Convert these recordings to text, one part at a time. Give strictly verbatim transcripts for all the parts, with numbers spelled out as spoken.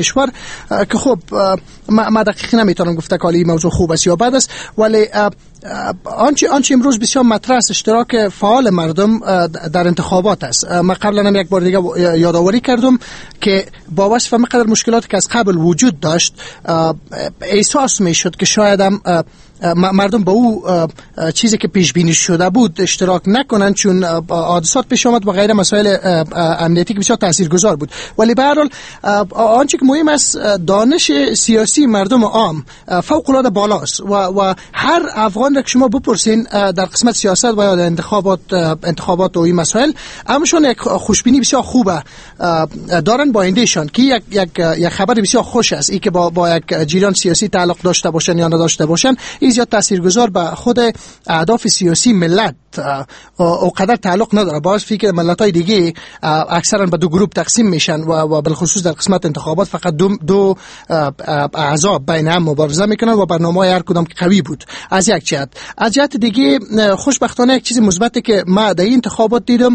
کشور که خب ما دقیقی نمیتونم گفته که این موضوع خوب است یا بد است، ولی آنچه آنچه امروز بسیار مطرح است اشتراک فعال مردم در انتخابات است. ما قبلا هم یک بار دیگه یادآوری کردم که با وصف مقدار مشکلاتی که از قبل وجود داشت احساس میشد که شاید هم مردم با او چیزی که پیش بینی شده بود اشتراک نکنند، چون حادثات پیش آمد و غیره مسائل امنیتی که بسیار تاثیرگذار بود. ولی به هر حال آنچه که مهم است دانش سیاسی مردم عام فوق العاده بالاست و و هر افغان را که شما بپرسین در قسمت سیاست و یا در انتخابات انتخابات و این مسائل همشون یک خوشبینی بسیار خوبه دارن با آیندهشان که یک یک یک خبر بسیار خوش است، ای که با با یک جریان سیاسی تعلق داشته باشن یا نداشته باشن این زیاد تاثیرگذار به خود اهداف سیاسی ملت او قدر تعلق نداره. باز فکر ملت‌های دیگه اکثرا به دو گروه تقسیم میشن و و بالخصوص در قسمت انتخابات فقط دو دو احزاب بین هم مبارزه میکنن و برنامه‌های هر کدام که قوی بود از یک جهت. از جهت دیگه خوشبختانه یک چیز مثبتی که ما در این انتخابات دیدم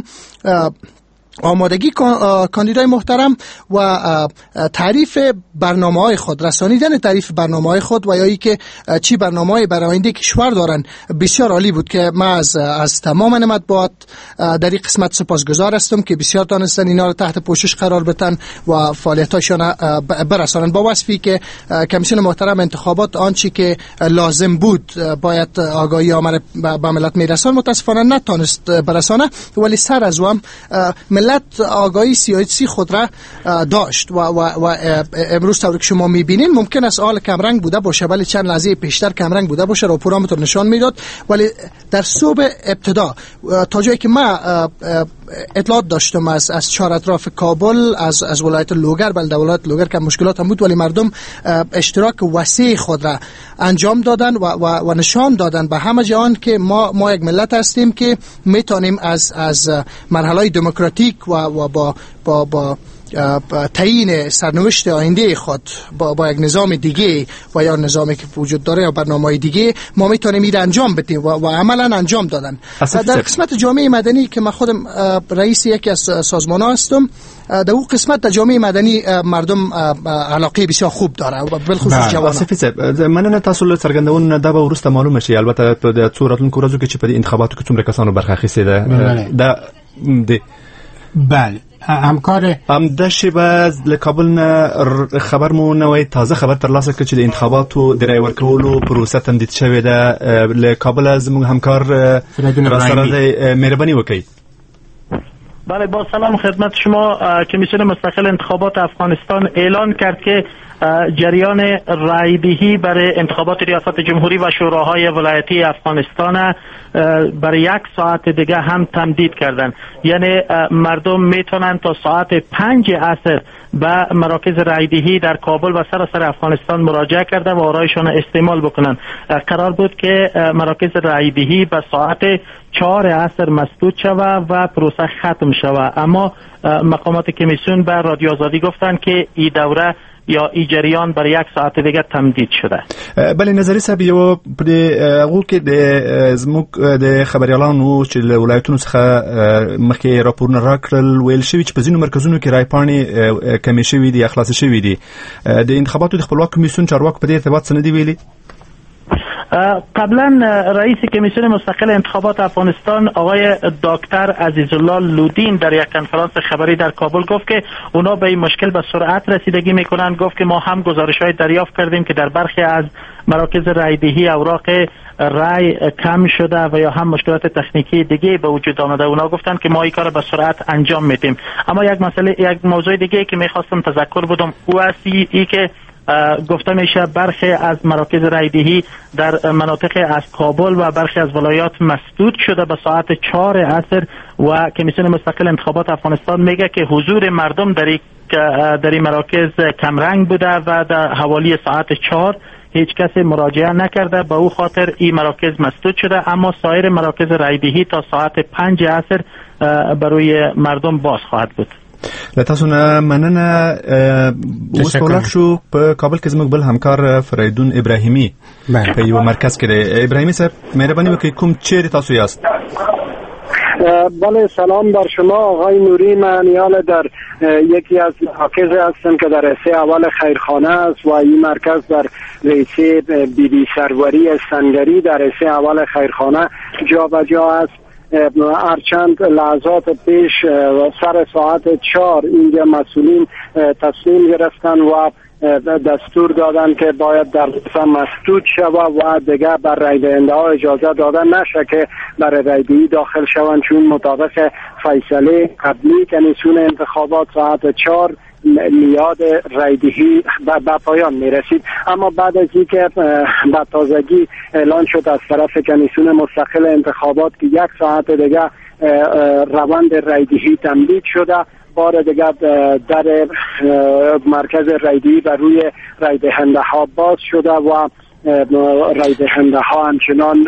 آمادگی کاندیدای محترم و تعریف برنامه‌های خود، رسانیدن تعریف برنامه‌های خود و یا ای که چی برنامه‌های برای آینده کشور دارن بسیار عالی بود که ما از از تمام مطبوعات در این قسمت سپاسگزار هستم که بسیار دانستن اینا رو تحت پوشش قرار بدن و فعالیتاشون برسانن. با وصفی که کمیسیون محترم انتخابات آنچه که لازم بود باید آگاهی آمر به ملت میرسان متاسفانه نتونست برسانه، ولی سر از وام ملت آگاهی سیاسی خود را داشت و, و, و امروز طوری که شما میبینین ممکن است حال کمرنگ بوده باشه ولی چند لحظه پیشتر کمرنگ بوده باشه، راپورامتون نشان میداد. ولی در صوب ابتدا تا جایی که ما اطلاعات داشتم از از چهار اطراف کابل، از از ولایت لوگر، بلکه ولایت لوگر که مشکلات هم بود ولی مردم اشتراک وسیع خود را انجام دادن و, و, و نشان دادن به همه جهان که ما ما یک ملت هستیم که میتونیم از از مرحله دموکراتیک و, و با با با تعیین سرنوشت آینده خود با, با یک نظام دیگه و یا نظامی که وجود داره یا برنامه‌های دیگه ما میتونیم این انجام بدیم و, و عملا انجام دادن. در قسمت جامعه مدنی که من خودم رئیس یکی از سازمان‌ها هستم، در اون قسمت در جامعه مدنی مردم علاقه بسیار خوب داره و بالخصوص جوانان. من نه تاسو څرګندون دا به ورسته معلومه شي البته په صورتونکو ورځو کې چې په انتخاباتو کې څومره کسانو برخه اخیستې ده دا د بله همکار ام د شبه له کابل نه خبر مو نوې تازه خبر تر لاسه کړ چې د انتخاباتو د رای ورکولو پروسه تمدید شوې ده له کابل زموږ همکار راسره د مهرباني وکړي. بله با سلام خدمت شما. کمیسیون مستقل انتخابات افغانستان اعلان کرد که جریان رایدهی برای انتخابات ریاست جمهوری و شوراهای ولایتی افغانستان برای یک ساعت دیگه هم تمدید کردن. یعنی مردم میتونن تا ساعت پنج عصر به مراکز رایدهی در کابل و سراسر افغانستان مراجعه کرده و آرایشان استعمال بکنن. قرار بود که مراکز رایدهی به ساعت چهار عصر مسدود شود و پروسه ختم شود، اما مقامات کمیسیون به رادیو آزادی گفتن که این دوره یا ای جریان برای یک ساعت دیگه تمدید شده. بله نظری صاحب یو په هغه کې د زموږ د خبريالانو چې له ولایتونو څخه مخکې راپورونه راکړل ویل شوی چې په ځینو مرکزونو کې رایپاڼې کمې شوې دي، اخلاص شوې دي. د انتخاباتو د خپلواک کمیسیون چارواکو په دې ارتباط څه نه دی ویلي؟ قبلا رئیس کمیسیون مستقل انتخابات افغانستان آقای دکتر عزیزالله لودین در یک کنفرانس خبری در کابل گفت که اونا به این مشکل به سرعت رسیدگی میکنن. گفت که ما هم گزارش‌های دریافت کردیم که در برخی از مراکز رایدهی اوراق رای کم شده و یا هم مشکلات تکنیکی دیگه به وجود آمده. اونا گفتن که ما این کار به سرعت انجام میدیم. اما یک مسئله یک موضوع دیگه که میخواستم تذکر بدم او است ای که گفته میشه برخی از مراکز رایدهی در مناطق از کابل و برخی از ولایات مسدود شده به ساعت چهار عصر و کمیسیون مستقل انتخابات افغانستان میگه که حضور مردم در در این مراکز کمرنگ بوده و در حوالی ساعت چهار هیچ کسی مراجعه نکرده، به او خاطر این مراکز مسدود شده، اما سایر مراکز رایدهی تا ساعت پنج عصر برای مردم باز خواهد بود. تاسو نه مننه. اوس ولر شو په کابل کې زموږ بل همکار فریدون ابراهیمی په یو مرکز کې دی. ابراهیمی صاحب مهرباني وکړئ کوم چیرې تاسو یاست؟ بله، سلام بر شما آقای نوری. من یال در یکی از مراکز هستم که در رئیسه اول خیرخانه است و این مرکز در رئیسه بی بی سروری سنگری در رئیسه اول خیرخانه جا به جا است. هرچند لحظات پیش سر ساعت چهار اینجا مسئولین تصمیم گرفتن و دستور دادن که باید در مسدود شود و دیگر بر رای دهنده ها اجازه داده نشه که برای رایدهی داخل شوند، چون مطابق فیصله قبلی کمیسیون انتخابات ساعت چهار میاد رایدهی به پایان میرسید. اما بعد از اینکه به تازگی اعلان شد از طرف کمیسیون مستقل انتخابات که یک ساعت دیگه روند رایدهی تمدید شده، بار دیگر در مرکز رایدهی بر روی رای دهنده ها باز شده و رای دهنده ها همچنان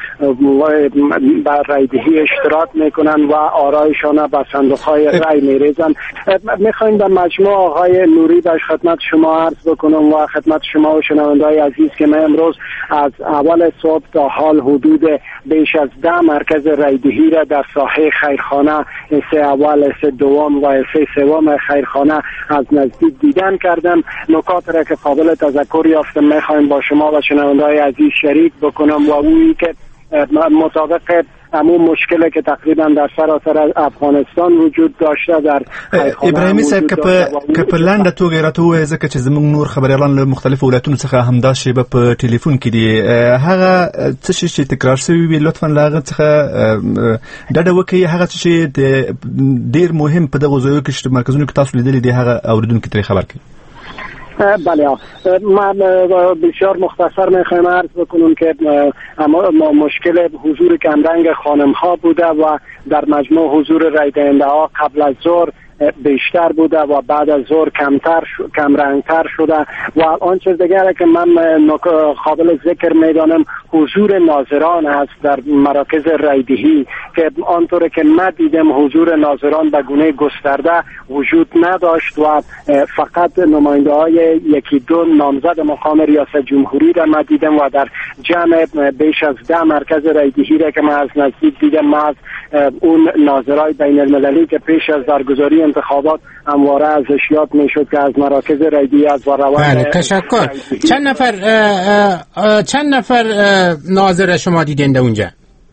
بر رایدهی اشتراک میکنن و آرایشان به صندوق های رای میریزن. میخوایم به مجموع آقای نوری به خدمت شما عرض بکنم و خدمت شما و شنونده‌های عزیز که من امروز از اول صبح تا حال حدود بیش از ده مرکز رایدهی را در ساحه خیرخانه سه اول، سه دوم و سه سوم خیرخانه از نزدیک دیدن کردم. نکات را که قابل تذکر یافتم میخوایم با شما و شنونده‌های عزیز شریک بکنم و اویی که مطابق همون مشکلی که تقریبا در سراسر افغانستان وجود داشته در ابراهیمي صاحب که په لنډه توګه راته ووایه ځکه چې زموږ نور خبریالان له مختلفو ولایتونو څخه همدا شیبه په ټلیفون کې دي، هغه څه شي چې تکرار شوي وي لطفا له هغه څخه ډډه وکړئ. هغه څه چې ډېر مهم په دغو ځایو کې چې مرکزونو کې تاسو لیدلي دي هغه اورېدونکو ته خبر کړئ. بله، من بسیار مختصر میخوایم عرض بکنم که مشکل حضور کمرنگ خانم ها بوده و در مجموع حضور رای دهنده ها قبل از ظهر بیشتر بوده و بعد از ظهر کمتر کمرنگتر شده و آن چیز دیگه که من قابل ذکر میدانم حضور ناظران است در مراکز رایدهی که آنطور که من دیدم حضور ناظران به گونه گسترده وجود نداشت و فقط نماینده های یکی دو نامزد مقام ریاست جمهوری را من دیدم و در جمع بیش از ده مرکز رایدهی را که من از نزدیک دیدم من از اون ناظرای بین المللی که پیش از برگزاری انتخابات همواره ازش یاد میشد که از مراکز رایدهی از و روند. بله، تشکر. چند نفر چند نفر ناظر شما دیدند اونجا؟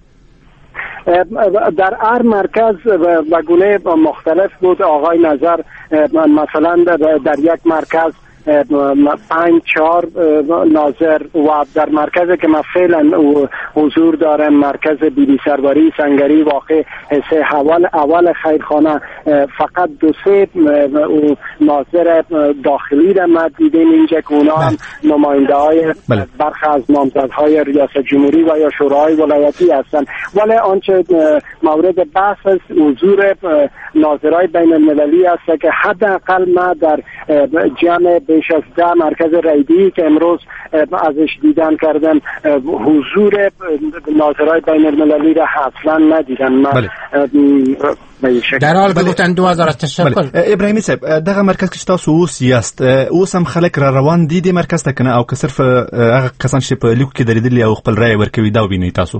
در هر مرکز و گونه مختلف بود آقای نظر. مثلا در یک مرکز پنج چهار ناظر و در مرکز که من فعلا حضور دارم مرکز بی بی سروری سنگری واقع سه اول اول خیرخانه فقط دو سه ناظر داخلی را من دیدیم اینجا که اونا هم نماینده های برخی از نامزدهای ریاست جمهوری و یا شورای ولایتی هستند. ولی آنچه مورد بحث است حضور ناظرای بین المللی است که حداقل ما در جمع بیش از ده مرکز رایدهی که امروز ازش دیدن کردم حضور ناظرای بین المللی را اصلا ندیدم. من در حال بگفتن دو هزار تشکر. ابراهیمي صاحب دغه مرکز کې تاسو اوس یاست، اوس هم خلک را روان دي د مرکز ته کنه او که صرف هغه کسان چې په لیکو کې درېدلي او خپل رای ورکوي دا وینئ تاسو؟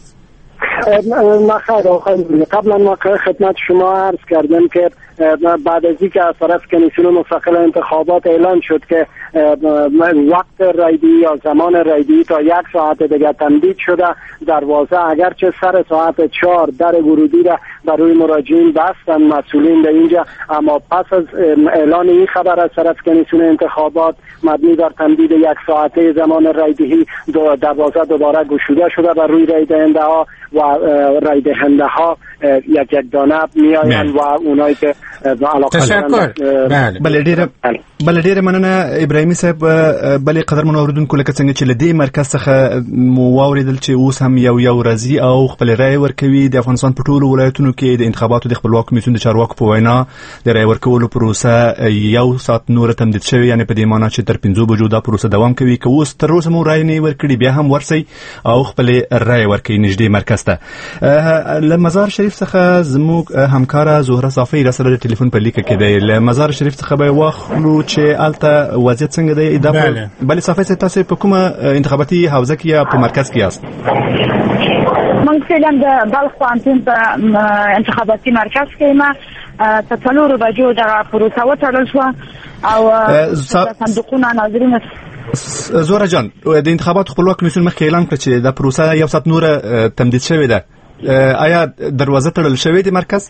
نه خیر آقای، قبلا ما خدمت شما عرض کردم که بعد از اینکه از طرف کمیسیون مستقل انتخابات اعلان شد که وقت رایدهی یا زمان رایدهی تا یک ساعت دیگه تمدید شده، دروازه اگرچه سر ساعت چهار در ورودی را برای مراجعین بستن مسئولین در اینجا، اما پس از اعلان این خبر از طرف کمیسیون انتخابات مبنی بر تمدید یک ساعته زمان رایدهی دو دروازه دوباره گشوده شده بر روی رای دهنده ها و رای دهنده ها یک یک دانه میآیند و اونایی که تشکر. بله ډیره بله ډیره مننه ابراهیمي صاحب. بلې قدرمنو اوریدونکو لکه څنګه چې له دې مرکز څخه مو واورېدل چې اوس هم یو یو راځي او خپل رای ورکوي. د افغانستان په ټولو ولایتونو کې د انتخاباتو د خپلواک کمیسیون د چارواکو په وینا د رای ورکولو پروسه یو ساعت نور تمدید شوی، یعنی په دې معنی چې تر پنځو بجو دا پروسه دوام کوي. که اوس تر اوسه مو رای نه ورکړي بیا هم ورسئ او خپل رای ورکړئ نږدې مرکز ته. له مزار شریف څخه زموږ همکاره زهره صافی را سره د ټلیفون په لیکه کې دی. له مزار شریف څخه به واخلو چې الته وضعیت څنګه دی. دا بله صافی صاحب تاسو په کومه انتخاباتي حوزه کې یا په مرکز کې یاست؟ من فعلا د بلخ پوهنتون په انتخاباتي مرکز کې ما په څلورو بجو دغه پروسه وتړل شوه او صندوقونه ناظرین زوره جان د انتخاباتو خپلواک کمیسیون مخکې اعلان کړ چې د پروسه یو ساعت نوره تمدید شوې ده. آیا دروازه تړل شوې ده مرکز؟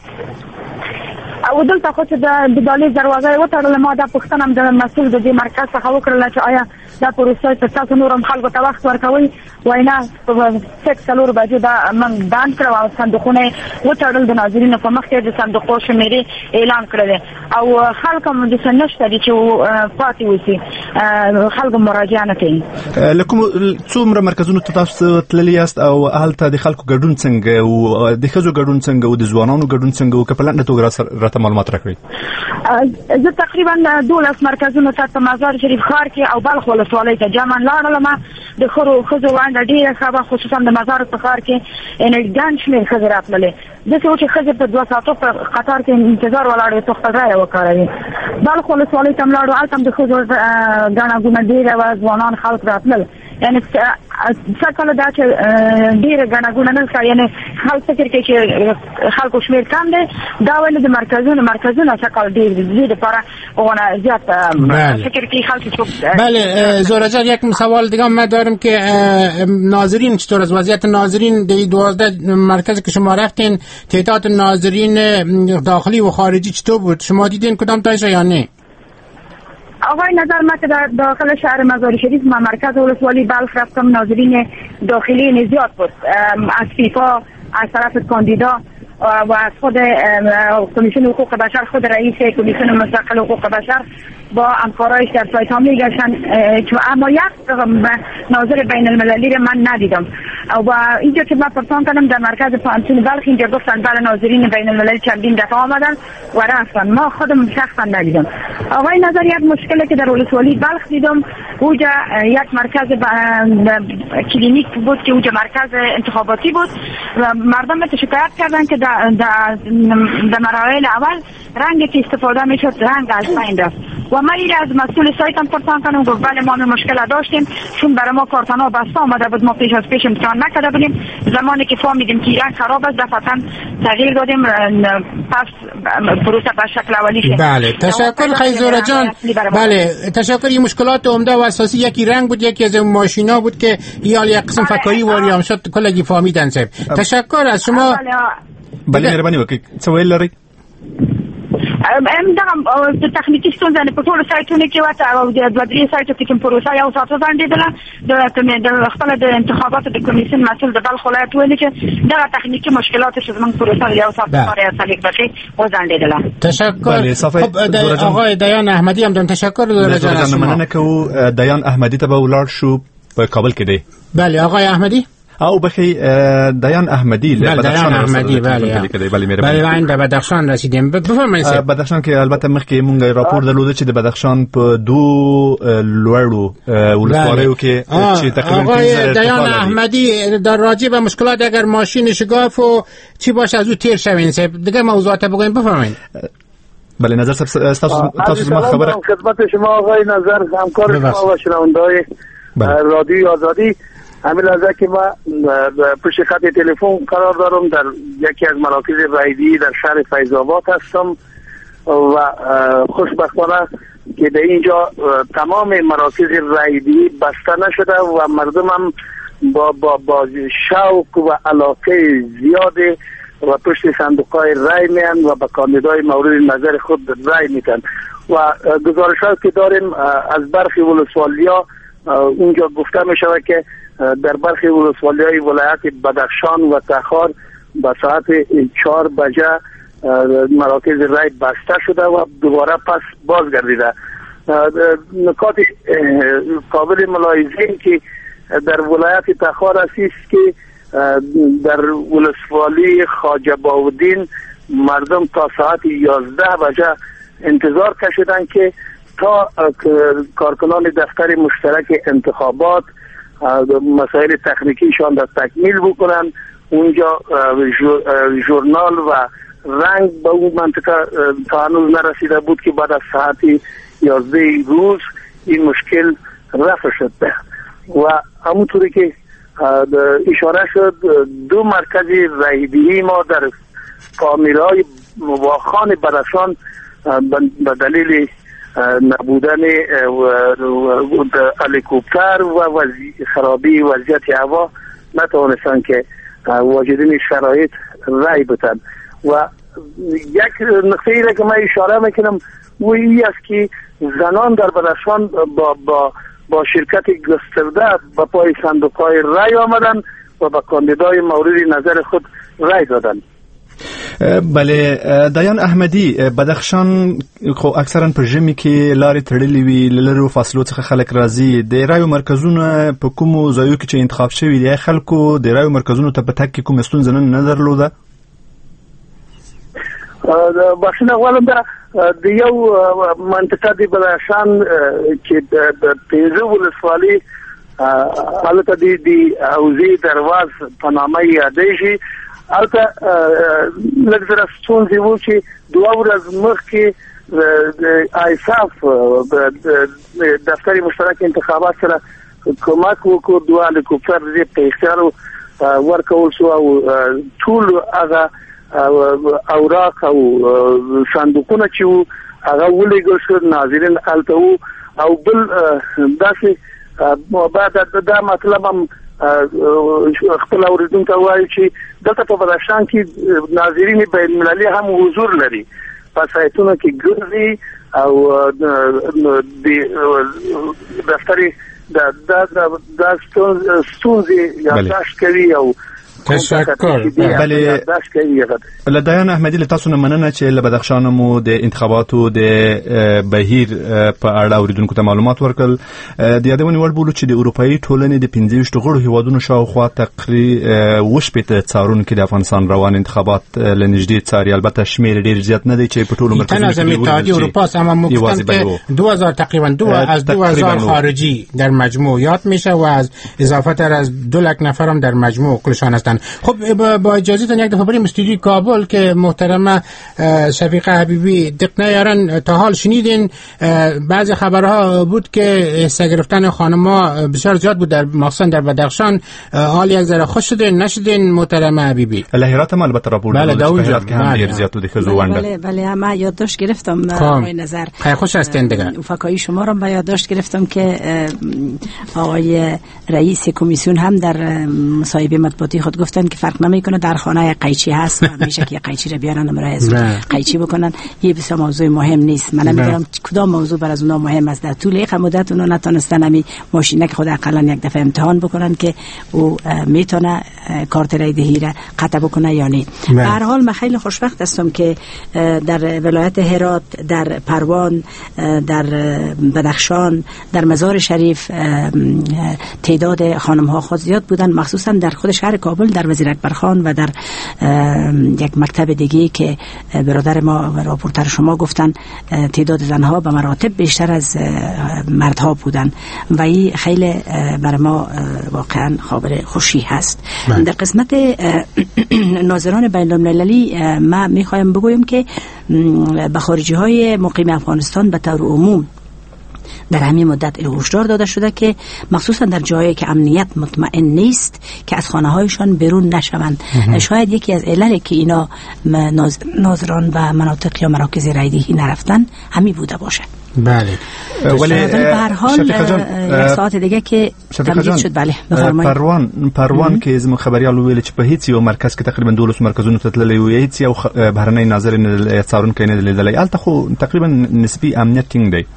او دلته خو چې د دالۍ دروازه یې وتړله، ما دا پوښتنه هم د مسؤل د دې مرکز څخه وکړله چې آیا دا پروسه چې تاسو نور هم خلکو ته وخت ورکوئ؟ وایي نه، په سټ څلور بجو دا موږ بند کړه او صندوقونه یې وتړل. د ناظرینو په مخ کې د صندوقو شمېرې اعلان کړلې او خلک هم داسې نشته دي چې پاتې اوسي، خلک مراجعه نه کوي. له کومو څومره مرکزونو ته تاسو تللي یاست او هلته د خلکو ګډون څنګه او د ښځو ګډون څنګه او د ځوانانو ګډون څنګه او که په لنډه توګه راته معلومات راکړئ؟ زه تقریبا دولس مرکزونو ته په مزار شریف ښار کې او بلخ ولسوالۍ ته جمع لاړلم. د ښځو ونډه ډېره ښه وه، خصوصا د مزار په ښار کې یعنې ګڼ شمېر ښځې راتللې. داسې و چې ښځې په دوه ساعتو په قطار کې انتظار ولاړې څو خپل رایه وکاروي. بلخ ولسوالۍ ته هم لاړو، هلته هم د ښځو ګڼه ګوڼه ډېره وه، ځوانان خلک راتلل. یعنې څه کله دا چې ډېره ګڼه ګوڼه نه شته، یعنې خلک فکر کوي چې خلکو شمېر کم دی، دا ولې د مرکزونو مرکزونه څه کال ډېر دي، د دې دپاره هغونه زیات فکر کوي خلک چې بله. زهره جان، یک سوال دیگه من دارم که ناظرین چطور از وضعیت ناظرین در دوازده مرکز که شما رفتین، تعداد ناظرین داخلی و خارجی چطور بود؟ شما دیدین کدام تایش یا نه؟ آقای نظر من که در داخل شهر مزار شریف ما مرکز ولسوالی بلخ رفتم، ناظرین داخلی زیاد بود، از فیفا، از طرف کاندیدا و از خود کمیسیون حقوق بشر، خود رئیس کمیسیون مستقل حقوق بشر با همکارایش در سایت ها میگشتن، اما یک ناظر بین المللی رو من ندیدم. و اینجا که من پرسان کردم در مرکز پوهنتون بلخ، اینجا گفتن بله ناظرین بین المللی چندین دفعه آمدن و رفتن، ما خودم شخصا ندیدم. آقای نظر، یک مشکلی که در ولسوالی بلخ دیدم، اونجا یک مرکز کلینیک بود که اونجا مرکز انتخاباتی بود و مردم به شکایت کردن که در در مراحل اول رنگی که استفاده میشد رنگ از بین رفت و من این از مسئول سایت هم پرسان کنم، گفت بله ما مشکل داشتیم چون برای ما کارتنا بسته آمده بود، ما پیش از پیش امتحان نکرده بودیم، زمانی که فهمیدیم که رنگ خراب است دفعتا تغییر دادیم، پس پروسه به شکل اولی شد. بله، تشکر خیلی زهره جان. بله تشکر. این مشکلات عمده و اساسی یکی رنگ بود، یکی از ماشینا بود که یال یک قسم فکایی واریام شد کلگی فهمیدن صاحب. تشکر از شما. بله مهرباني وکړئ، څه ویل لرئ؟ ام دغه تخنیکی ستونزه په ټولو سایټونو کې وته او د دوه درې سایټو کې کوم پروسه یو ساعت ځنډېدله. د خپل د انتخاباتو د کمیسیون مسؤل د بلخ ولایت ویلي چې دغه تخنیکی مشکلات چې زموږ پروسه یو ساعت لپاره صلیق بشي وځنډېدله. تشکر. آقای دیان احمدی هم دم تشکر زهره جان. مننه کوو. دیان احمدی ته به ولاړ شو، په کابل کې دی. بله آقای احمدی او بخی دیان احمدی له بدخشان احمدی. بله بله بله به بدخشان رسیدیم. بفرمایئ. بدخشان کې البته مخکې مونږ راپور درلوده چې د بدخشان په دو لوړو ولسوالیو کې چې تقریبا آقای دیان احمدی در راجع به مشکلات اگر ماشین شگاف و چی باشه از او تیر شوین صاحب دیگه موضوعات بگوین. بفرمایید. بله نظر صاحب تاسو تاسو ما خبره خدمت شما آقای نظر، همکار شما و شنونده‌های رادیو آزادی. همین لحظه که ما پشت خط تلفن قرار دارم در یکی از مراکز رایدی در شهر فیض آباد هستم و خوشبختانه که در اینجا تمام مراکز رایدی بسته نشده و مردم هم با, با, با شوق و علاقه زیاد و پشت صندوقهای رای میان و به کاندیدای مورد نظر خود رای میتن و گزارشات که داریم از برخی ولسوالیا اونجا گفته می شود که در برخی ولسوالی‌های ولایت بدخشان و تخار به ساعت چهار بجه مراکز رای بسته شده و دوباره پس بازگردیده. نکات قابل ملاحظه که در ولایت تخار است که در ولسوالی خواجه باودین مردم تا ساعت یازده بجه انتظار کشیدند که تا کارکنان دفتر مشترک انتخابات مسائل تکنیکیشان را تکمیل بکنن. اونجا ژورنال و رنگ به اون منطقه تا هنوز نرسیده بود که بعد از ساعت یازده روز این مشکل رفع شد و همونطوری که اشاره شد دو مرکز رایدهی ما در فامیل‌های واخان بدخشان به دلیل نبودن هلیکوپتر و خرابی وضعیت هوا نتوانستند که واجدین شرایط رای بدن. و یک نقطه ای را که من اشاره میکنم و این است که زنان در بدخشان با با با شرکت گسترده به پای صندوق‌های رای آمدن و به کاندیدای مورد نظر خود رای دادند. بله دایان احمدی، بدخشان خو اکثرا په ژمي کې لارې تړلې وي، لرو فاصلو څخه خلک راځي. د رایو مرکزونه په کومو ځایو کې چې انتخاب شوي دي خلکو د رایو مرکزونو ته په تګ کې کوم ستونزه نه درلوده؟ بخښنه غواړم دا د یو منطقه د بدخشان چې د پنځه ولسوالۍ هلته د حوزې درواز په نامه یادېږي. هلته لږ زره ستونزې وو چې دوه ورځې مخکې د ایساف دفتر مشترک انتخابات سره کومک وکړ، دوه هلیکوپتر دې په اختیار ورکول شو او ټول هغه اوراق او صندوقونه چې وو هغه ولېږل شو، ناظرین هلته وو. او بل داسې بعد دا مطلب هم خپل اوریدونکو ته وایي چې دلته په بدخشان کې ناظرین بین المللي هم حضور لري، په سایتونو کې ګرځي او د دفتر د د ستونزې یادداشت کوي او تشکر. بله لدایان احمدی، له تاسو نه مننه چې له بدخشان مو د انتخاباتو د بهیر په اړه اوریدونکو ته معلومات ورکړل. د یادونې وړ بولو چې د اروپאי ټولنې د پنځه ویشت غړو هیوادونو شاوخوا تقریبا وشپېته څارونکو د افغانستان روان انتخابات له نږدې څاري. البته شمیر ډیر زیات نه دی چې په ټولو مرکزونو کې اتحادیه اروپا هم گفتن که دو هزار تقریبا دو از دو هزار خارجی در مجموع یاد میشه و از اضافه تر از دو لک نفر هم در مجموع کلشان هستند. خب با اجازهتون یک دفعه بریم استودیوی کابل که محترمه شفیقه حبیبی دق نیارن. تا حال شنیدین بعضی خبرها بود که حصه گرفتن خانم‌ها بسیار زیاد بود در مخصوصا در بدخشان. حال یک ذره خوش شدین نشدین محترمه حبیبی؟ لهرات ما البته راپور بله داونجا که هم دیر زیاد بود خزوانده. بله بله ما یادداشت گرفتم آقای نظر. خیلی خوش هستین دیگه. افکایی شما را به یادداشت گرفتم که آقای رئیس کمیسیون هم در مصاحبه مطبوعاتی خود گفتن که فرق نمیکنه در خانه قیچی هست و میشه که قیچی رو بیارن امرای قیچی بکنن. یه بسیار موضوع مهم نیست. من نمیدونم کدام موضوع بر از اونها مهم است. در طول یک مدت اونها نتونستن همین ماشینک خود اقلا یک دفعه امتحان بکنن که او میتونه کارت رایدهی را قطع بکنه یا نه. به هر حال من خیلی خوشبخت هستم که در ولایت هرات، در پروان، در بدخشان، در مزار شریف تعداد خانم ها خود زیاد بودن، مخصوصا در خود شهر کابل در وزیر اکبرخان و در یک مکتب دیگه که برادر ما و راپورتر شما گفتن تعداد زنها به مراتب بیشتر از مردها بودن و این خیلی برای ما واقعا خبر خوشی هست. من. در قسمت ناظران بین المللی ما میخوایم بگویم که به خارجی های مقیم افغانستان به طور عموم در همین مدت هشدار داده شده که مخصوصا در جایی که امنیت مطمئن نیست که از خانه هایشان بیرون نشوند. شاید یکی از علل که اینا ناظران و مناطق یا مراکز رایدهی نرفتن همین بوده باشه. بله ولی به هر حال یک ساعت دیگه که تمدید شد. بله بفرمایید. پروان پروان کې زموږ خبريال ویل چې په هیڅ یو مرکز کې تقریبا دولس مرکزونو ته تللی وي، هیڅ یو بهرنی ناظر نه څارونکی نه لیدلی. البته خو تقریبا نسبی امنیت ټینګ دی.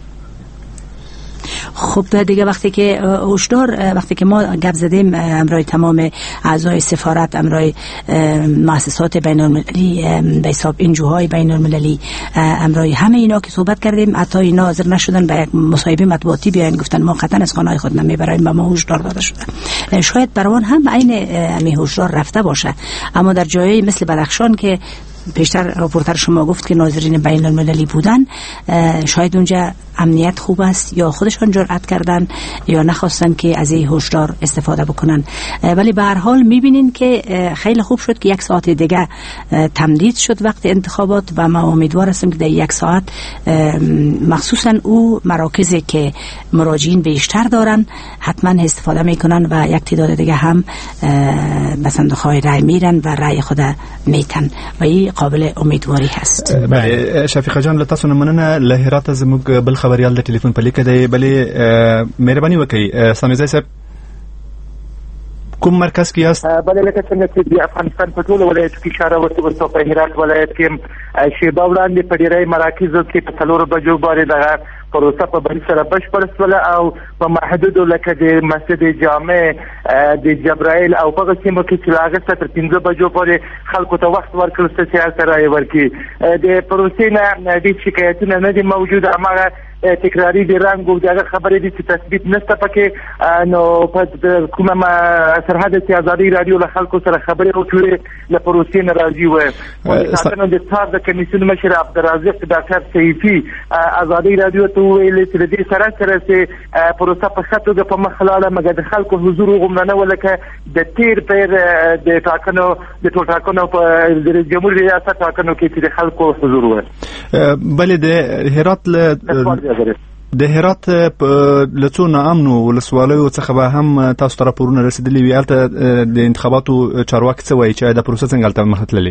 خب دیگه وقتی که هشدار وقتی که ما گپ زدیم امرای تمام اعضای سفارت، امرای مؤسسات بین المللی، به حساب انجوهای بین المللی، امرای همه اینا که صحبت کردیم، حتی اینا حاضر نشدن به یک مصاحبه مطبوعاتی بیان، گفتن ما قطعا از خانه خود نمیبریم و ما هشدار داده شده. شاید پروان هم عین همین هشدار رفته باشه، اما در جایی مثل بدخشان که پیشتر راپورتر شما گفت که ناظرین بین المللی بودن، شاید اونجا امنیت خوب است یا خودشان جرأت کردن یا نخواستن که از این هشدار استفاده بکنن. ولی به هر حال میبینین که خیلی خوب شد که یک ساعت دیگه تمدید شد وقت انتخابات و ما امیدوار هستیم که در یک ساعت مخصوصا او مراکزی که مراجعین بیشتر دارن حتما استفاده میکنن و یک تعداد دیگه هم به صندوق‌های رای میرن و رای خود میتن و این قابل امیدواری هست. بله شفیقه جان لطفاً مننه له هرات زموږ بل خبريال د ټلیفون په لیکه دی بلې مهرباني وکړئ سامیزای صاحب کوم مرکز کې یاست؟ بله لکه څنګه چې د افغانستان په ټولو ولایتو کې اشاره وشوه په هرات ولایت کې شیبه وړاندې په ډېری مراکزو کې په څلورو بجو باندې دغه پروسه په بل سره بشپړه شوله او په محدودو لکه د مسجد جامع د جبرائیل او په سیمو کې چې له هغه تر پنځه بجو پورې خلکو ته وخت ورکړل شو چې هلته رایې ورکړي. د پروسې نه ډېر شکایتونه نه دي موجوده، هماغه تکراری دی رنگ و دغه خبرې دي چې تثبیت نشته پکې. نو په کومه سرحد چې ازادي رادیو له خلکو سره خبرې وکړي له پروسې نه راځي و ولې د څار د کمیسیون مشر عبدالرزاق ډاکټر سیفي ازادي رادیو ته ویل چې د دې سره سره چې پروسه په ښه توګه په مخ لاړه مګر د خلکو حضور وغوښتنه ولکه د تیر پیر د ټاکنو د ټاکنو په جمهوریت ریاست ټاکنو کې چې د خلکو حضور و. بلې د هرات له د هرات په لڅو نامنو ولسوالیو څخه به هم تاسو ته راپورونه رسیدلي وي البته د انتخاباتو چارواکي څه وایي چې د پروسه څنګه البته مخ تللی؟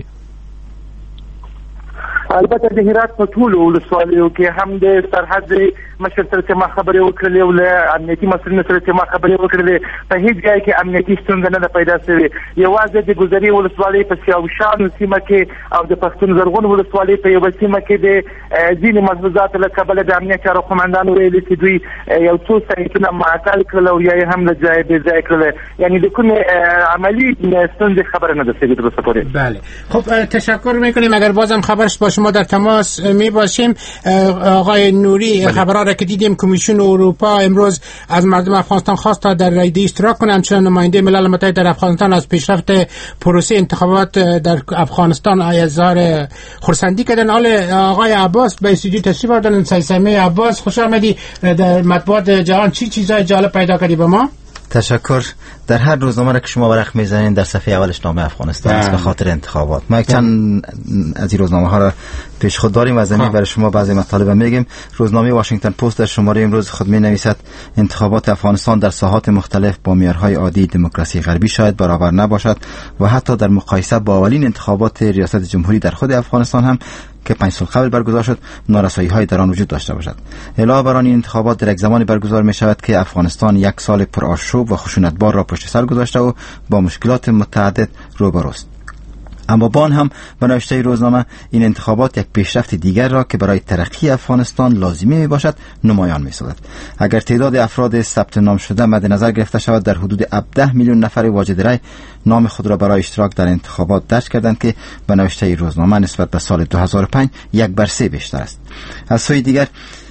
البته د هرات په ټولو ولسوالیو کې هم د سرحد مشر سره چې ما خبرې وکړلې او له امنیتي مسؤلینو سره چې ما خبرې وکړلې په هیڅ ځای کې امنیتي ستونزه نه ده پیدا شوې. یوازې د ګذري ولسوالۍ په سیاوشان سیمه کې او د پښتون زرغون ولسوالۍ په یوه سیمه کې د ځینې ملحوظاتو له کبله د امنیت چارو قمندان ویلي چې دوی یو څو سایټونه معطل کړل او یا یې هم له ځایه بې ځایه کړل، یعنی د کومې عملي ستونزې خبره نه ده شوې تر اوسه پورې. بله خب تشکر میکنیم. اگر بازم خبرش با شما در تماس می باشیم. آقای نوری خبرها که دیدیم کمیسیون اروپا امروز از مردم افغانستان خواست تا در رای اشتراک کنند، چون نماینده ملل متحد در افغانستان از پیشرفت پروسه انتخابات در افغانستان اظهار خرسندی کردن. حال آقای عباس به استودیو تشریف آوردن. سیسمه عباس خوش آمدی. در مطبوعات جهان چی چیزای جالب پیدا کردی به ما؟ تشکر. در هر روزنامه را که شما ورق میزنین در صفحه اولش نام افغانستان است به خاطر انتخابات. ما یک چند از این روزنامه ها را پیش خود داریم و از این برای شما بعضی مطالب میگیم. روزنامه واشنگتن پست در شماره امروز خود می نویسد انتخابات افغانستان در ساحات مختلف با معیارهای عادی دموکراسی غربی شاید برابر نباشد و حتی در مقایسه با اولین انتخابات ریاست جمهوری در خود افغانستان هم که پنج سال قبل برگزار شد نارسایی های در آن وجود داشته باشد. علاوه بر آن این انتخابات در یک زمانی برگزار می شود که افغانستان یک سال پرآشوب و خشونتبار را پشت سر گذاشته و با مشکلات متعدد روبروست. اما با آن هم به نوشته روزنامه این انتخابات یک پیشرفت دیگر را که برای ترقی افغانستان لازمی می باشد نمایان می سازد. اگر تعداد افراد ثبت نام شده مد نظر گرفته شود در حدود هفده میلیون نفر واجد رای نام خود را برای اشتراک در انتخابات درج کردند که به نوشته روزنامه نسبت به سال دو هزار و پنج یک بر سه بیشتر است. از سوی دیگر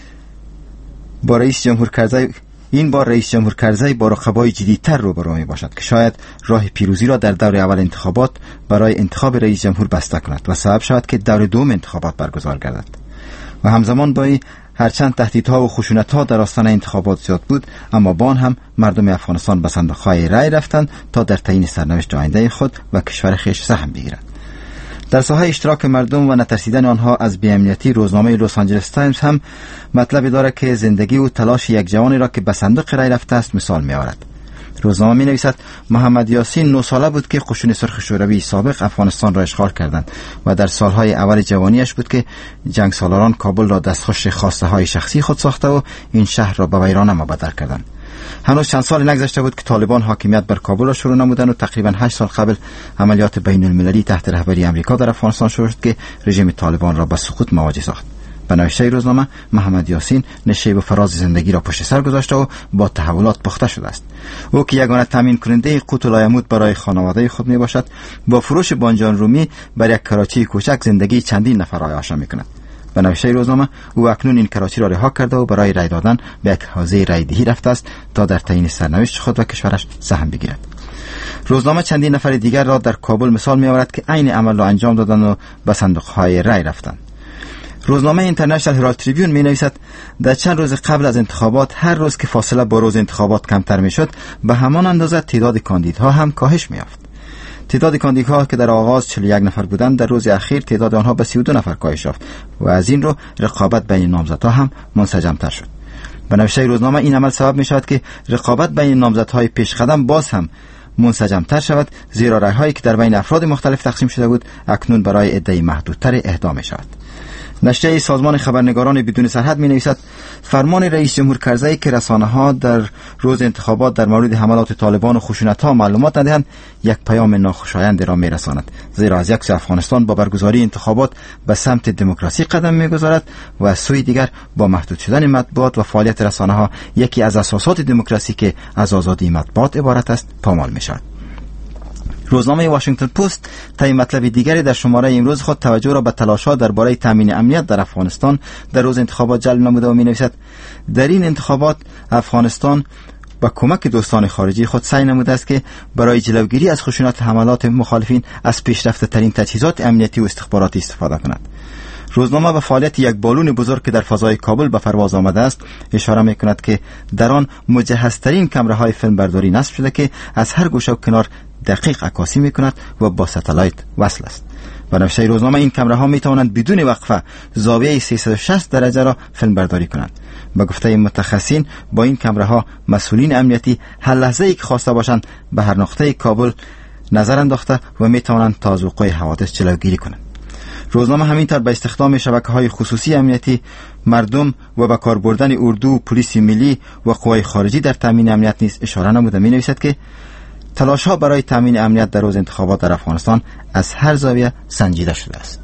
با رئیس جمهور کرزی این بار رئیس جمهور کرزی با رقبای جدیدتر روبرو می باشد که شاید راه پیروزی را در دور اول انتخابات برای انتخاب رئیس جمهور بسته کند و سبب شود که دور دوم انتخابات برگزار گردد. و همزمان با این هرچند تهدیدها و خشونت‌ها در آستانه انتخابات زیاد بود اما با آن هم مردم افغانستان به صندوق‌های رای رفتند تا در تعیین سرنوشت آینده خود و کشور خویش سهم بگیرند. در ساحه اشتراک مردم و نترسیدن آنها از بی‌امنیتی روزنامه لس آنجلس تایمز هم مطلبی دارد که زندگی و تلاش یک جوانی را که به صندوق رای رفته است مثال می‌آورد. روزنامه می‌نویسد محمد یاسین نه ساله بود که قشون سرخ شوروی سابق افغانستان را اشغال کردند و در سالهای اول جوانیش بود که جنگ سالاران کابل را دستخوش خواسته‌های شخصی خود ساخته و این شهر را به ویرانه مبدل کردند. هنوز چند سال نگذشته بود که طالبان حاکمیت بر کابل را شروع نمودند و تقریبا هشت سال قبل عملیات بین المللی تحت رهبری آمریکا در افغانستان شروع شد که رژیم طالبان را به سقوط مواجه ساخت. به نوشته روزنامه محمد یاسین نشیب و فراز زندگی را پشت سر گذاشته و با تحولات پخته شده است. او که یگانه تامین کننده قوت لایموت برای خانواده خود می باشد با فروش بانجان رومی بر یک کراچی کوچک زندگی چندین نفر را آشنا می کند. به نوشته روزنامه او اکنون این کراچی را رها کرده و برای رای دادن به یک حوزه رایدهی رفته است تا در تعیین سرنوشت خود و کشورش سهم بگیرد. روزنامه چندین نفر دیگر را در کابل مثال می آورد که عین عمل را انجام دادند و به صندوق‌های رای رفتند. روزنامه اینترنشنال هرالد تریبیون می نویسد در چند روز قبل از انتخابات هر روز که فاصله با روز انتخابات کمتر می شد به همان اندازه تعداد کاندیدها هم کاهش می یافت. تعداد کاندیدها که در آغاز چهل و یک نفر بودند در روز اخیر تعداد آنها به سی و دو نفر کاهش یافت و از این رو رقابت بین نامزدها هم منسجم‌تر شد. به نوشته روزنامه این عمل سبب می شود که رقابت بین نامزدهای پیشقدم باز هم منسجم‌تر شود، زیرا رای‌هایی که در بین افراد مختلف تقسیم شده بود اکنون برای عده‌ای محدودتر اهدا می شود. نشریه سازمان خبرنگاران بدون سرحد می نویسد فرمان رئیس جمهور کرزی که رسانه‌ها در روز انتخابات در مورد حملات طالبان و خشونت‌ها معلومات ندهند یک پیام ناخوشایند را می رساند، زیرا از یک سو افغانستان با برگزاری انتخابات به سمت دموکراسی قدم می گذارد و از سوی دیگر با محدود شدن مطبوعات و فعالیت رسانه‌ها یکی از اساسات دموکراسی که از آزادی مطبوعات عبارت است پامال می شود. روزنامه واشنگتن پست طی مطلب دیگری در شماره امروز خود توجه را به تلاش‌ها درباره تامین امنیت در افغانستان در روز انتخابات جلب نموده و می‌نویسد در این انتخابات افغانستان با کمک دوستان خارجی خود سعی نموده است که برای جلوگیری از خشونت حملات مخالفین از پیشرفته‌ترین تجهیزات امنیتی و استخباراتی استفاده کند. روزنامه به فعالیت یک بالون بزرگ که در فضای کابل به پرواز آمده است اشاره می‌کند که در آن مجهزترین کامراهای فیلمبرداری نصب شده که از هر گوشه و کنار دقیق عکاسی می‌کند و با ستلایت وصل است. و نوشته روزنامه این کامراها می‌توانند بدون وقفه زاویه سیصد و شصت درجه را فیلمبرداری کنند. به گفته متخصصین با این کامراها مسئولین امنیتی هر لحظه‌ای که خواسته باشند به هر نقطه کابل نظر انداخته و می‌توانند تا از وقوع حوادث جلوگیری کنند. روزنامه همینطور به استخدام شبکه‌های خصوصی امنیتی مردم و به کار بردن اردو، پلیس ملی و قوای خارجی در تامین امنیت نیز اشاره نموده می‌نویسد که تلاش‌ها برای تامین امنیت در روز انتخابات در افغانستان از هر زاویه سنجیده شده است.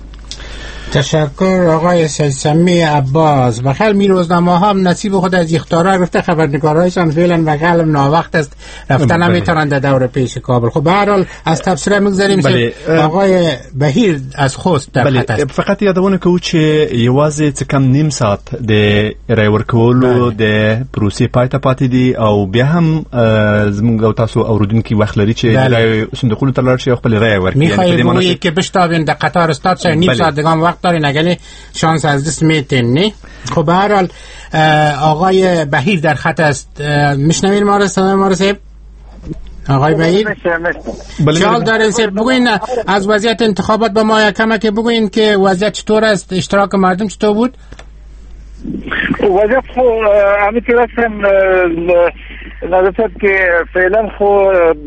تشکر آقای سیدسمی عباس. بخیر می روزنامه ها هم نصیب خود از اختیار گرفته، خبرنگارایشان فعلا بخیر ناوقت است رفتن نمیتونن در دور پیش کابل. خب به هر حال از تبصره میگذاریم که آقای بهیر از خوست در خط است. فقط یادونه که او چې یوازې څه کم نیم ساعت د رای ورکولو د پروسې پای ته پاتې دي او بیا هم زموږ او تاسو اوریدونکي وخت لري چې رای صندوقونو ته لاړ شي او خپل رای ورکړي. میخوای که بشتابین در قطار استاد شي نیم ساعت دیگه وقت دارین اگه شانس از دست میتین نه. خب به هر حال آقای بهیر در خط است. میشنوین ما را صدای ما را سیب آقای بهیر؟ چال دارین سیب بگوین از وضعیت انتخابات با ما یکمه که بگوین که وضعیت چطور است، اشتراک مردم چطور بود؟ وضعیت خو همین طور است نظرت که فعلا خو